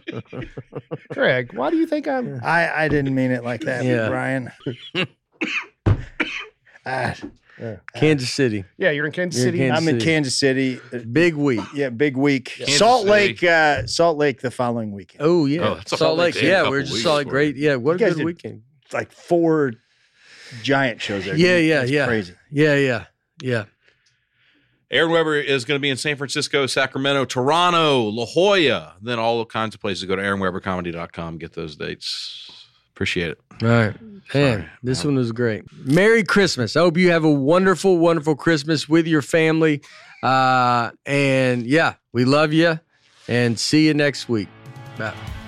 Greg, why do you think I'm? I I didn't mean it like that, Yeah. Brian. Ah, Kansas City. Yeah, you're in Kansas You're in City. Kansas I'm in City. Kansas City. Big week. Yeah, big week. Kansas Salt City. Lake, uh, Salt Lake the following weekend. Oh yeah, Oh, that's a Salt whole Lake. big Yeah, couple we're just weeks Salt Lake. for Great. Yeah, what You a guys good did- weekend. like four giant shows there. Yeah, yeah, That's yeah. Crazy. Yeah, yeah, yeah. Aaron Weber is going to be in San Francisco, Sacramento, Toronto, La Jolla, then all kinds of places. Go to aaron weber comedy dot com, get those dates. Appreciate it. All right. Man, this one was great. Merry Christmas. I hope you have a wonderful, wonderful Christmas with your family. Uh, and yeah, we love you and see you next week. Bye.